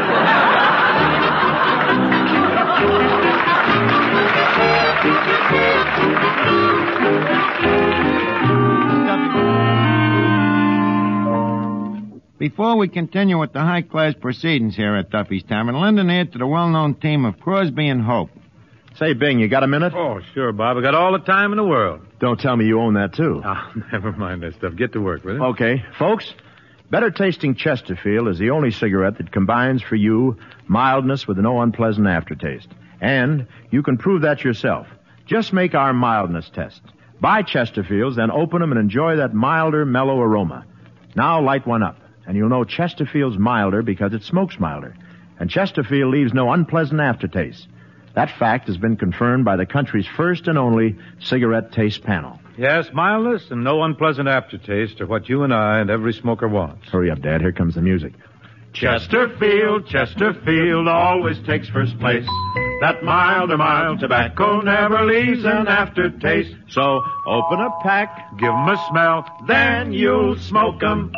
Before we continue with the high-class proceedings here at Duffy's Tavern, lend an ear to the well-known team of Crosby and Hope. Say, Bing, you got a minute? Oh, sure, Bob. I got all the time in the world. Don't tell me you own that, too. Oh, never mind that stuff. Get to work with it. Okay. Folks, Better Tasting Chesterfield is the only cigarette that combines for you mildness with no unpleasant aftertaste. And you can prove that yourself. Just make our mildness test. Buy Chesterfields, then open them and enjoy that milder, mellow aroma. Now light one up, and you'll know Chesterfield's milder because it smokes milder. And Chesterfield leaves no unpleasant aftertaste. That fact has been confirmed by the country's first and only cigarette taste panel. Yes, mildness and no unpleasant aftertaste are what you and I and every smoker wants. Hurry up, Dad. Here comes the music. Chesterfield always takes first place. That mild tobacco never leaves an aftertaste. So open a pack, give 'em a smell, then you'll smoke 'em.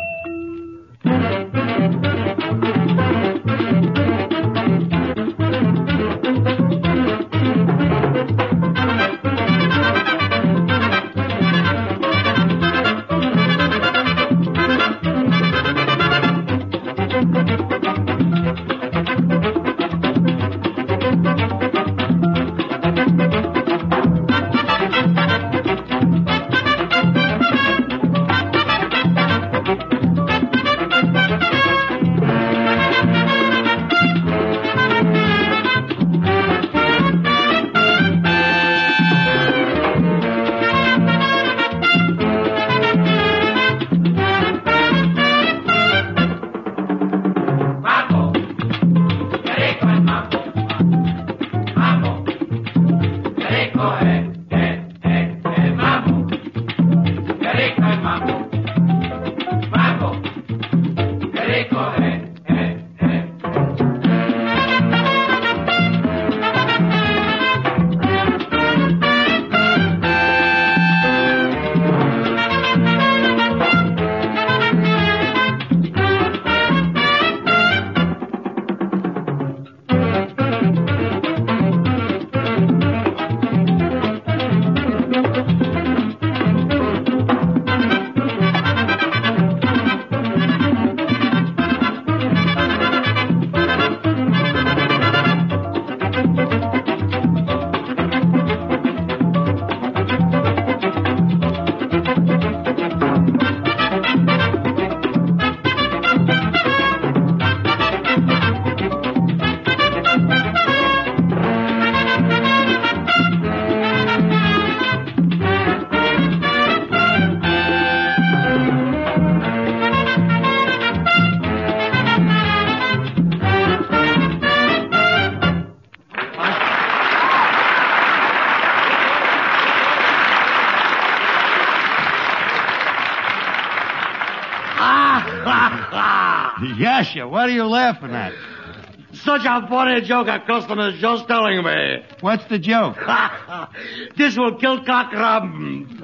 Yasha, what are you laughing at? Such a funny joke a customer's just telling me. What's the joke? This will kill Cock Robin.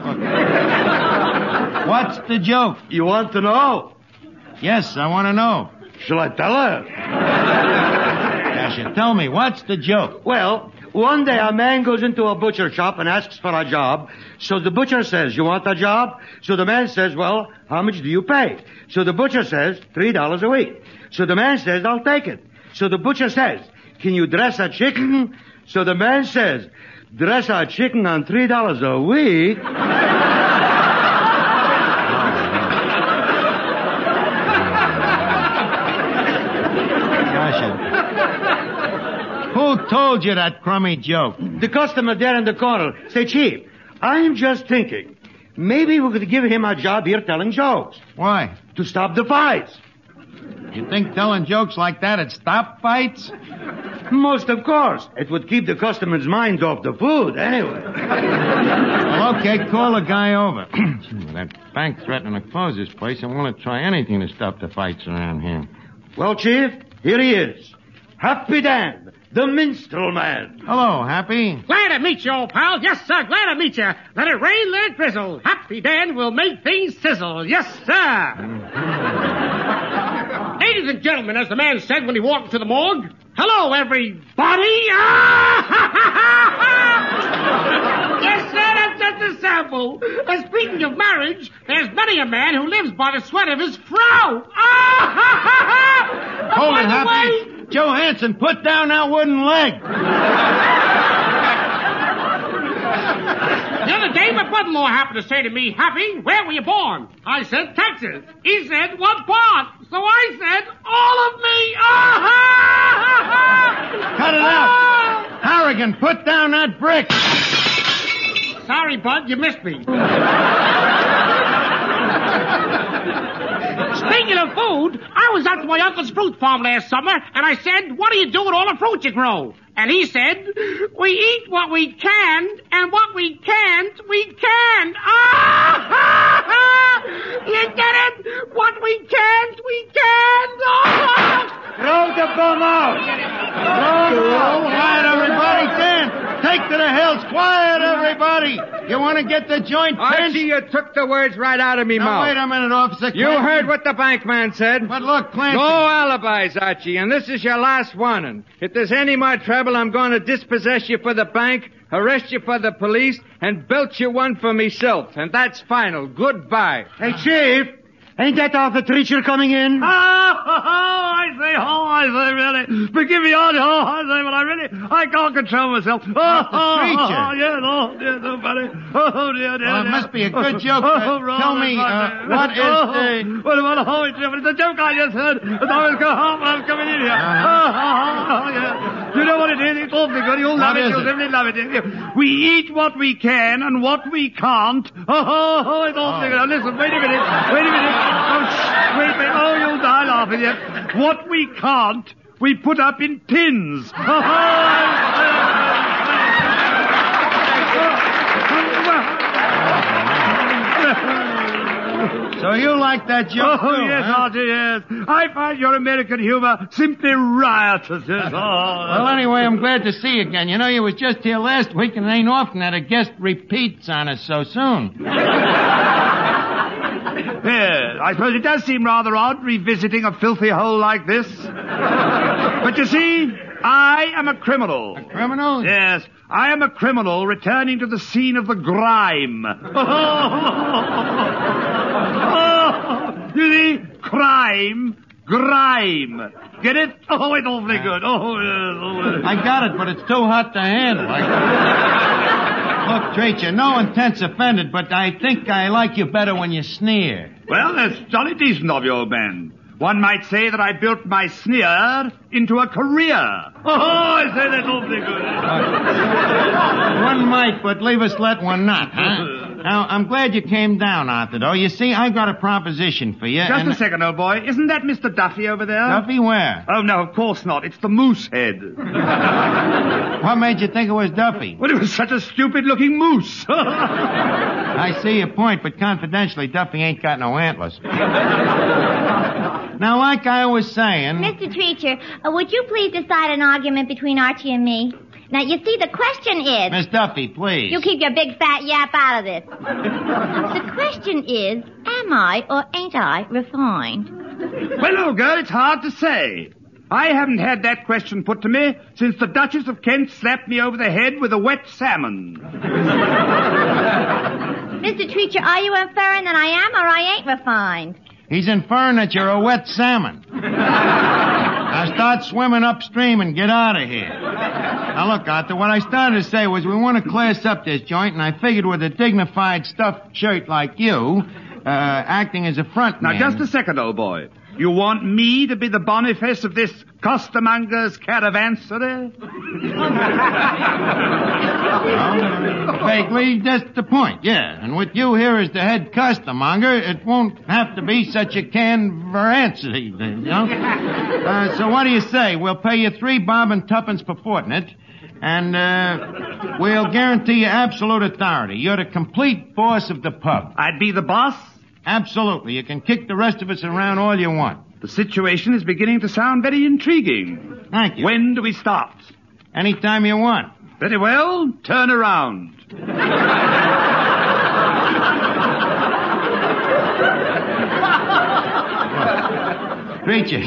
What's the joke? You want to know? Yes, I want to know. Shall I tell her? Yasha, tell me, what's the joke? Well, one day a man goes into a butcher shop and asks for a job. So the butcher says, you want a job? So the man says, well, how much do you pay? So the butcher says, $3 a week. So the man says, I'll take it. So the butcher says, can you dress a chicken? So the man says, dress a chicken on $3 a week? Who told you that crummy joke? The customer there in the corner. Say, Chief, I'm just thinking, maybe we could give him a job here telling jokes. Why? To stop the fights. You think telling jokes like that'd stop fights? Most of course. It would keep the customers' minds off the food, anyway. Well, okay, call the guy over. That bank threatening to close this place. I want to try anything to stop the fights around here. Well, Chief, here he is. Happy Dan, the minstrel man. Hello, Happy. Glad to meet you, old pal. Yes, sir, glad to meet you. Let it rain, let it drizzle. Happy Dan will make things sizzle. Yes, sir. Ladies and gentlemen, as the man said when he walked into the morgue, hello, everybody. Yes, sir, that's just a sample. Speaking of marriage, there's many a man who lives by the sweat of his frow. Hold it, Happy. Joe Hansen, put down that wooden leg. The other day, my brother-in-law happened to say to me, Happy, where were you born? I said, Texas. He said, what part? So I said, all of me. Cut it out. Harrigan, put down that brick. Sorry, Bud, you missed me. Speaking of food, I was out to my uncle's fruit farm last summer, and I said, what do you do with all the fruit you grow? And he said, we eat what we can, and what we can't, we can't. You get it? What we can't, we can't. Throw the bum out. Quiet, everybody. Dan, take to the hills. Quiet, everybody. You want to get the joint pinched? Archie, you took the words right out of me mouth. Wait a minute, Officer Clancy. You heard what the bank man said. But look, Clancy. No alibis, Archie, and this is your last warning. If there's any more trouble, I'm going to dispossess you for the bank, arrest you for the police, and belt you one for myself. And that's final. Goodbye. Hey, Chief, ain't that Arthur Treacher coming in? I say, really. Forgive me, I say, but I can't control myself. Treacher? Yes, buddy. Dear. Well, it must be a good joke. Tell me, what is the... It's a joke I just heard as I was going home when I was coming in here. You know what it is? It's awfully good. You'll love it. You'll simply love it. We eat what we can and what we can't. It's awfully good. Listen, wait a minute. Wait a minute. Wait a minute. Oh, you'll die laughing yet. What we can't, we put up in tins. So you like that joke, Oh, too, yes, huh? Archie, yes. I find your American humor simply riotous. Yes. Well, anyway, I'm glad to see you again. You know, you was just here last week, and it ain't often that a guest repeats on us so soon. Yes, I suppose it does seem rather odd revisiting a filthy hole like this. But you see, I am a criminal. A criminal? Yes, I am a criminal returning to the scene of the grime. You see, crime, grime. Get it? Oh, it's awfully good. Oh, yes. I got it, but it's too hot to handle. Look, Treacher, no intent's offended, but I think I like you better when you sneer. Well, that's jolly decent of you, old man. One might say that I built my sneer into a career. Oh, I say that's awfully good. One might, but leave us let one not, huh? Now, I'm glad you came down, Arthur, though. You see, I got a proposition for you. Just a second, old boy. Isn't that Mr. Duffy over there? Duffy where? Oh, no, of course not. It's the moose head. What made you think it was Duffy? Well, it was such a stupid-looking moose. I see your point, but confidentially, Duffy ain't got no antlers. Now, like I was saying... Mr. Treacher, would you please decide an argument between Archie and me? Now, you see, the question is... Miss Duffy, please. You keep your big fat yap out of this. The question is, am I or ain't I refined? Well, old girl, it's hard to say. I haven't had that question put to me since the Duchess of Kent slapped me over the head with a wet salmon. Mr. Treacher, are you inferring that I am or I ain't refined? He's inferring that you're a wet salmon. Now start swimming upstream and get out of here. Now look, Arthur, what I started to say was we want to class up this joint, and I figured with a dignified stuffed shirt like you, acting as a front man... Now, just a second, old boy. You want me to be the Boniface of this costermonger's caravanserai? Well, vaguely, that's the point, yeah. And with you here as the head costermonger, it won't have to be such a canveransity, you know? So what do you say? We'll pay you 3 bob and tuppence per fortnight, and we'll guarantee you absolute authority. You're the complete boss of the pub. I'd be the boss? Absolutely. You can kick the rest of us around all you want. The situation is beginning to sound very intriguing. Thank you. When do we start? Anytime you want. Very well. Turn around. Preacher.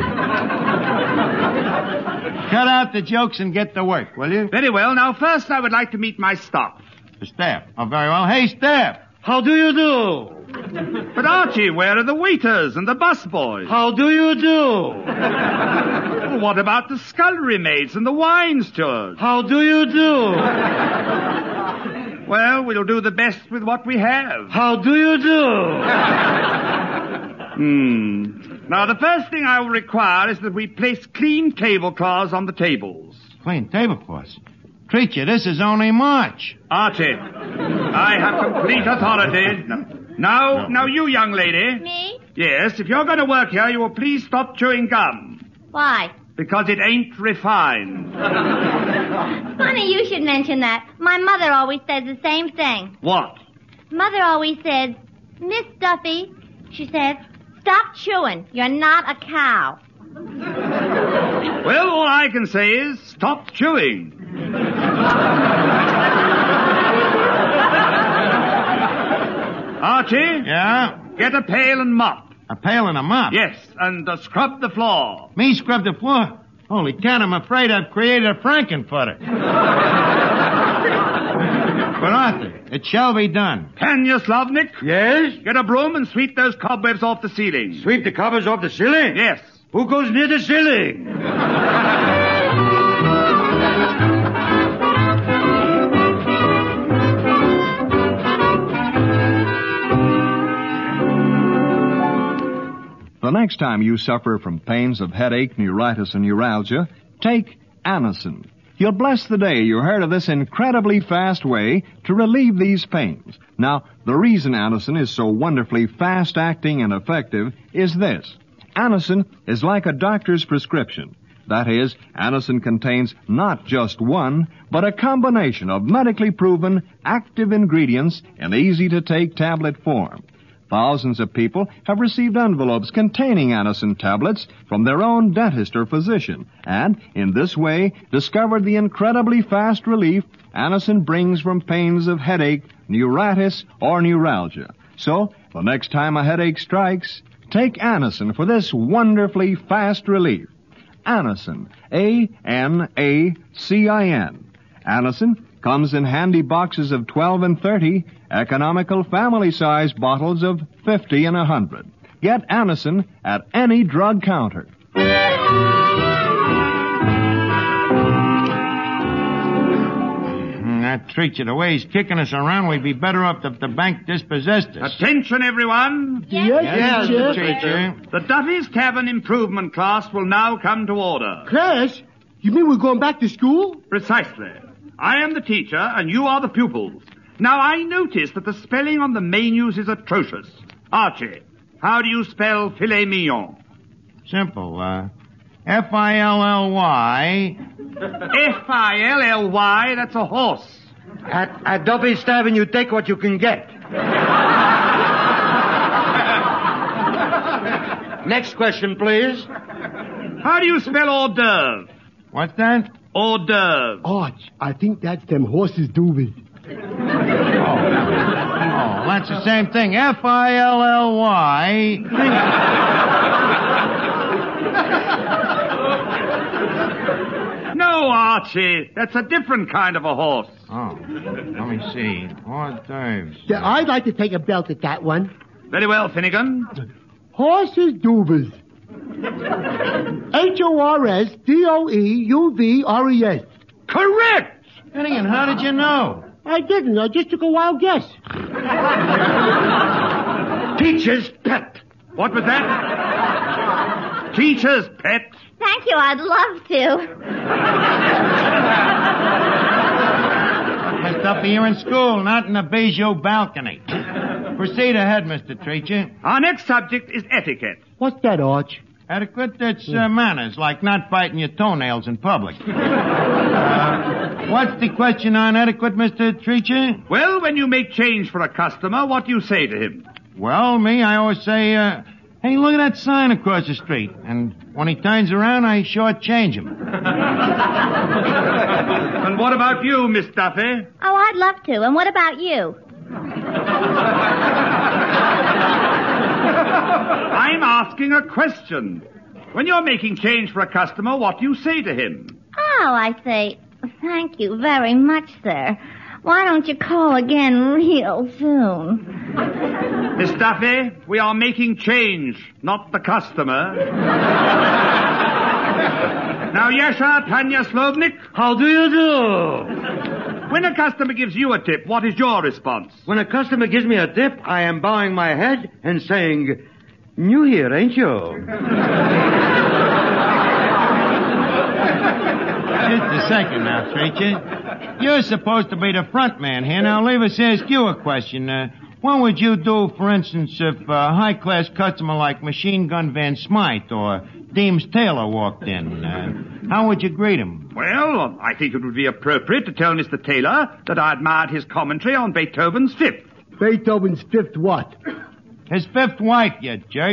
Cut out the jokes and get to work, will you? Very well. Now, first I would like to meet my staff. The staff? Oh, very well. Hey, staff. How do you do? But Archie, where are the waiters and the busboys? How do you do? Well, what about the scullery maids and the wine stewards? How do you do? Well, we'll do the best with what we have. How do you do? Now, the first thing I will require is that we place clean tablecloths on the tables. Clean tablecloths? Preacher, this is only March. Archie, I have complete authority. Now, you young lady. Me? Yes, if you're going to work here, you will please stop chewing gum. Why? Because it ain't refined. Funny you should mention that. My mother always says the same thing. What? Mother always says, Miss Duffy, she says, stop chewing. You're not a cow. Well, all I can say is stop chewing. Archie? Yeah? Get a pail and mop. A pail and a mop? Yes, and scrub the floor. Me scrub the floor? Holy cat, I'm afraid I've created a Frankenfurter. But Arthur, it shall be done. Can you, Slavnik? Yes? Get a broom and sweep those cobwebs off the ceiling. Sweep the cobwebs off the ceiling? Yes. Who goes near the ceiling? The next time you suffer from pains of headache, neuritis, and neuralgia, take Anacin. You'll bless the day you heard of this incredibly fast way to relieve these pains. Now, the reason Anacin is so wonderfully fast-acting and effective is this. Anacin is like a doctor's prescription. That is, Anacin contains not just one, but a combination of medically proven active ingredients in easy-to-take tablet form. Thousands of people have received envelopes containing Anacin tablets from their own dentist or physician, and in this way discovered the incredibly fast relief Anacin brings from pains of headache, neuritis, or neuralgia. So, the next time a headache strikes, take Anacin for this wonderfully fast relief. Anacin, A-N-A-C-I-N. Anacin comes in handy boxes of 12 and 30, economical family-size bottles of 50 and 100. Get Anacin at any drug counter. That Treacher, the way he's kicking us around, we'd be better off if the bank dispossessed us. Attention, everyone. Yes, Treacher. The Duffy's Tavern Improvement class will now come to order. Class? You mean we're going back to school? Precisely. I am the teacher, and you are the pupils. Now, I notice that the spelling on the menus is atrocious. Archie, how do you spell filet mignon? Simple, F-I-L-L-Y. F-I-L-L-Y, that's a horse. At Duffy's Tavern, you take what you can get. Next question, please. How do you spell hors d'oeuvre? What's that? Hors d'oeuvre. Arch, I think that's them horses doing. Oh, that's the same thing. F-I-L-L-Y. No, Archie. That's a different kind of a horse. Oh, let me see. Hors d'oeuvres. Yeah, I'd like to take a belt at that one. Very well, Finnegan. Horses doovers. H-O-R-S-D-O-E-U-V-R-E-S. Correct! Finnegan, how did you know? I didn't. I just took a wild guess. Teacher's pet. What was that? Teacher's pet. Thank you, I'd love to. Miss Duffy, you're in school, not in the Bijou balcony. Proceed ahead, Mr. Treacher. Our next subject is etiquette. What's that, Arch? Etiquette, that's manners, like not biting your toenails in public. What's the question on etiquette, Mr. Treacher? Well, when you make change for a customer, what do you say to him? Well, me, I always say, hey, look at that sign across the street. And when he turns around, I shortchange him. And what about you, Miss Duffy? Oh, I'd love to. And what about you? I'm asking a question. When you're making change for a customer, what do you say to him? Oh, I say, thank you very much, sir. Why don't you call again real soon? Miss Duffy, we are making change, not the customer. Now, Yasha Panyaslovnik. How do you do? When a customer gives you a tip, what is your response? When a customer gives me a tip, I am bowing my head and saying, new here, ain't you? Just a second now, Treacher. You're supposed to be the front man here. Now, leave us ask you a question. What would you do, for instance, if a high-class customer like Machine Gun Van Smythe or Deems Taylor walked in? How would you greet him? Well, I think it would be appropriate to tell Mr. Taylor that I admired his commentary on Beethoven's Fifth. Beethoven's Fifth what? His fifth wife, you jerk.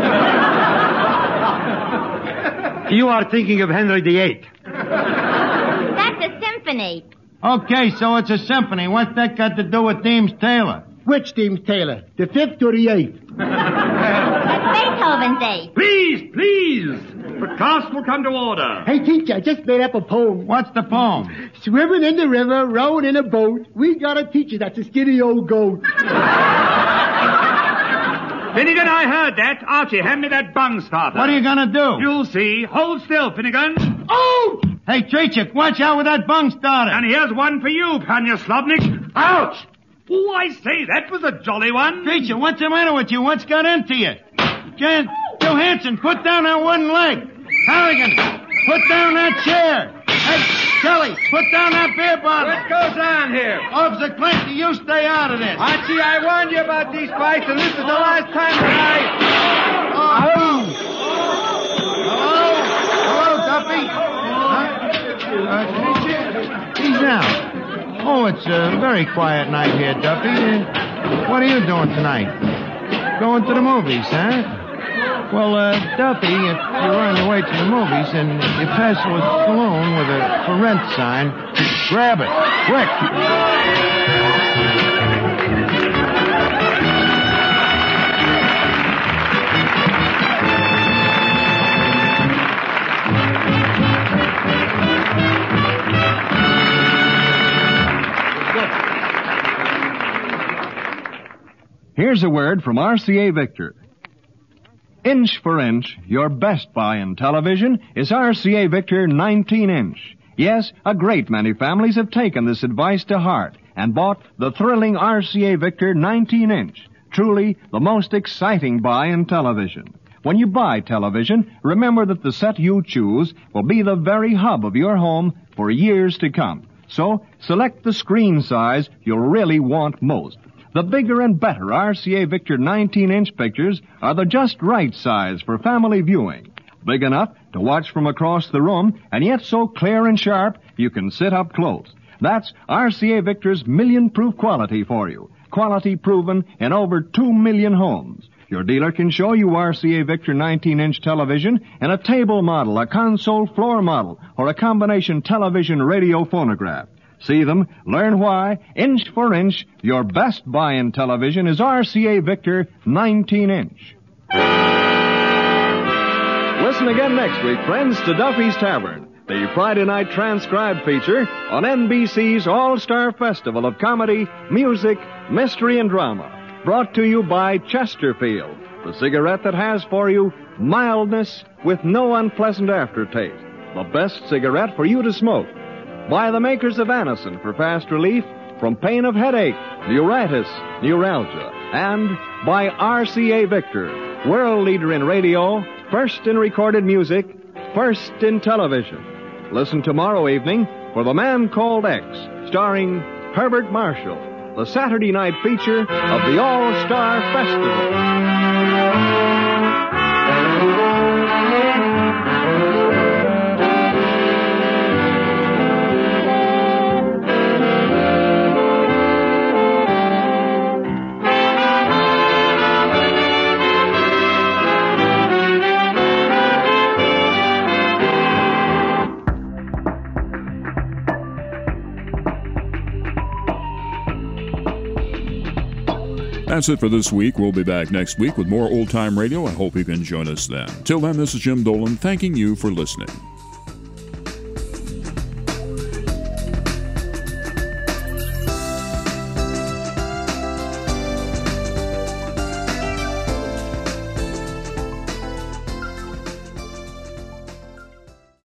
You are thinking of Henry VIII. That's a symphony. Okay, so it's a symphony. What's that got to do with Deems Taylor? Which Deems Taylor? The fifth or the eighth? That's Beethoven's eighth. Please. The class will come to order. Hey, teacher, I just made up a poem. What's the poem? Swimming in the river, rowing in a boat. We got a teacher that's a skinny old goat. Finnegan, I heard that. Archie, hand me that bung starter. What are you gonna do? You'll see. Hold still, Finnegan. Oh! Hey, Treacher, watch out with that bung starter. And here's one for you, Panyaslovnik. Ouch! Oh, I say, that was a jolly one. Treacher, what's the matter with you? What's got into you? Johansson, put down that wooden leg. Halligan, put down that chair. Hey, Kelly, put down that beer bottle. What goes on here? Officer Clancy, you stay out of this. Archie, I warned you about these fights, and this is the last time tonight. Hello, Duffy. He's out. Oh, it's a very quiet night here, Duffy. What are you doing tonight? Going to the movies, huh? Well, Duffy, if you're on your way to the movies and you pass a saloon with a for rent sign, grab it. Quick. Here's a word from RCA Victor. Inch for inch, your best buy in television is RCA Victor 19-inch. Yes, a great many families have taken this advice to heart and bought the thrilling RCA Victor 19-inch. Truly the most exciting buy in television. When you buy television, remember that the set you choose will be the very hub of your home for years to come. So, select the screen size you'll really want most. The bigger and better RCA Victor 19-inch pictures are the just right size for family viewing. Big enough to watch from across the room, and yet so clear and sharp you can sit up close. That's RCA Victor's million-proof quality for you. Quality proven in over 2 million homes. Your dealer can show you RCA Victor 19-inch television and a table model, a console floor model, or a combination television radio phonograph. See them, learn why, inch for inch, your best buy in television is RCA Victor 19-inch. Listen again next week, friends, to Duffy's Tavern, the Friday night transcribed feature on NBC's All-Star Festival of Comedy, Music, Mystery, and Drama, brought to you by Chesterfield, the cigarette that has for you mildness with no unpleasant aftertaste, the best cigarette for you to smoke. By the makers of Anacin for fast relief from pain of headache, neuritis, neuralgia, and by RCA Victor, world leader in radio, first in recorded music, first in television. Listen tomorrow evening for The Man Called X, starring Herbert Marshall, the Saturday night feature of the All-Star Festival. That's it for this week. We'll be back next week with more old-time radio. I hope you can join us then. Till then, this is Jim Dolan thanking you for listening.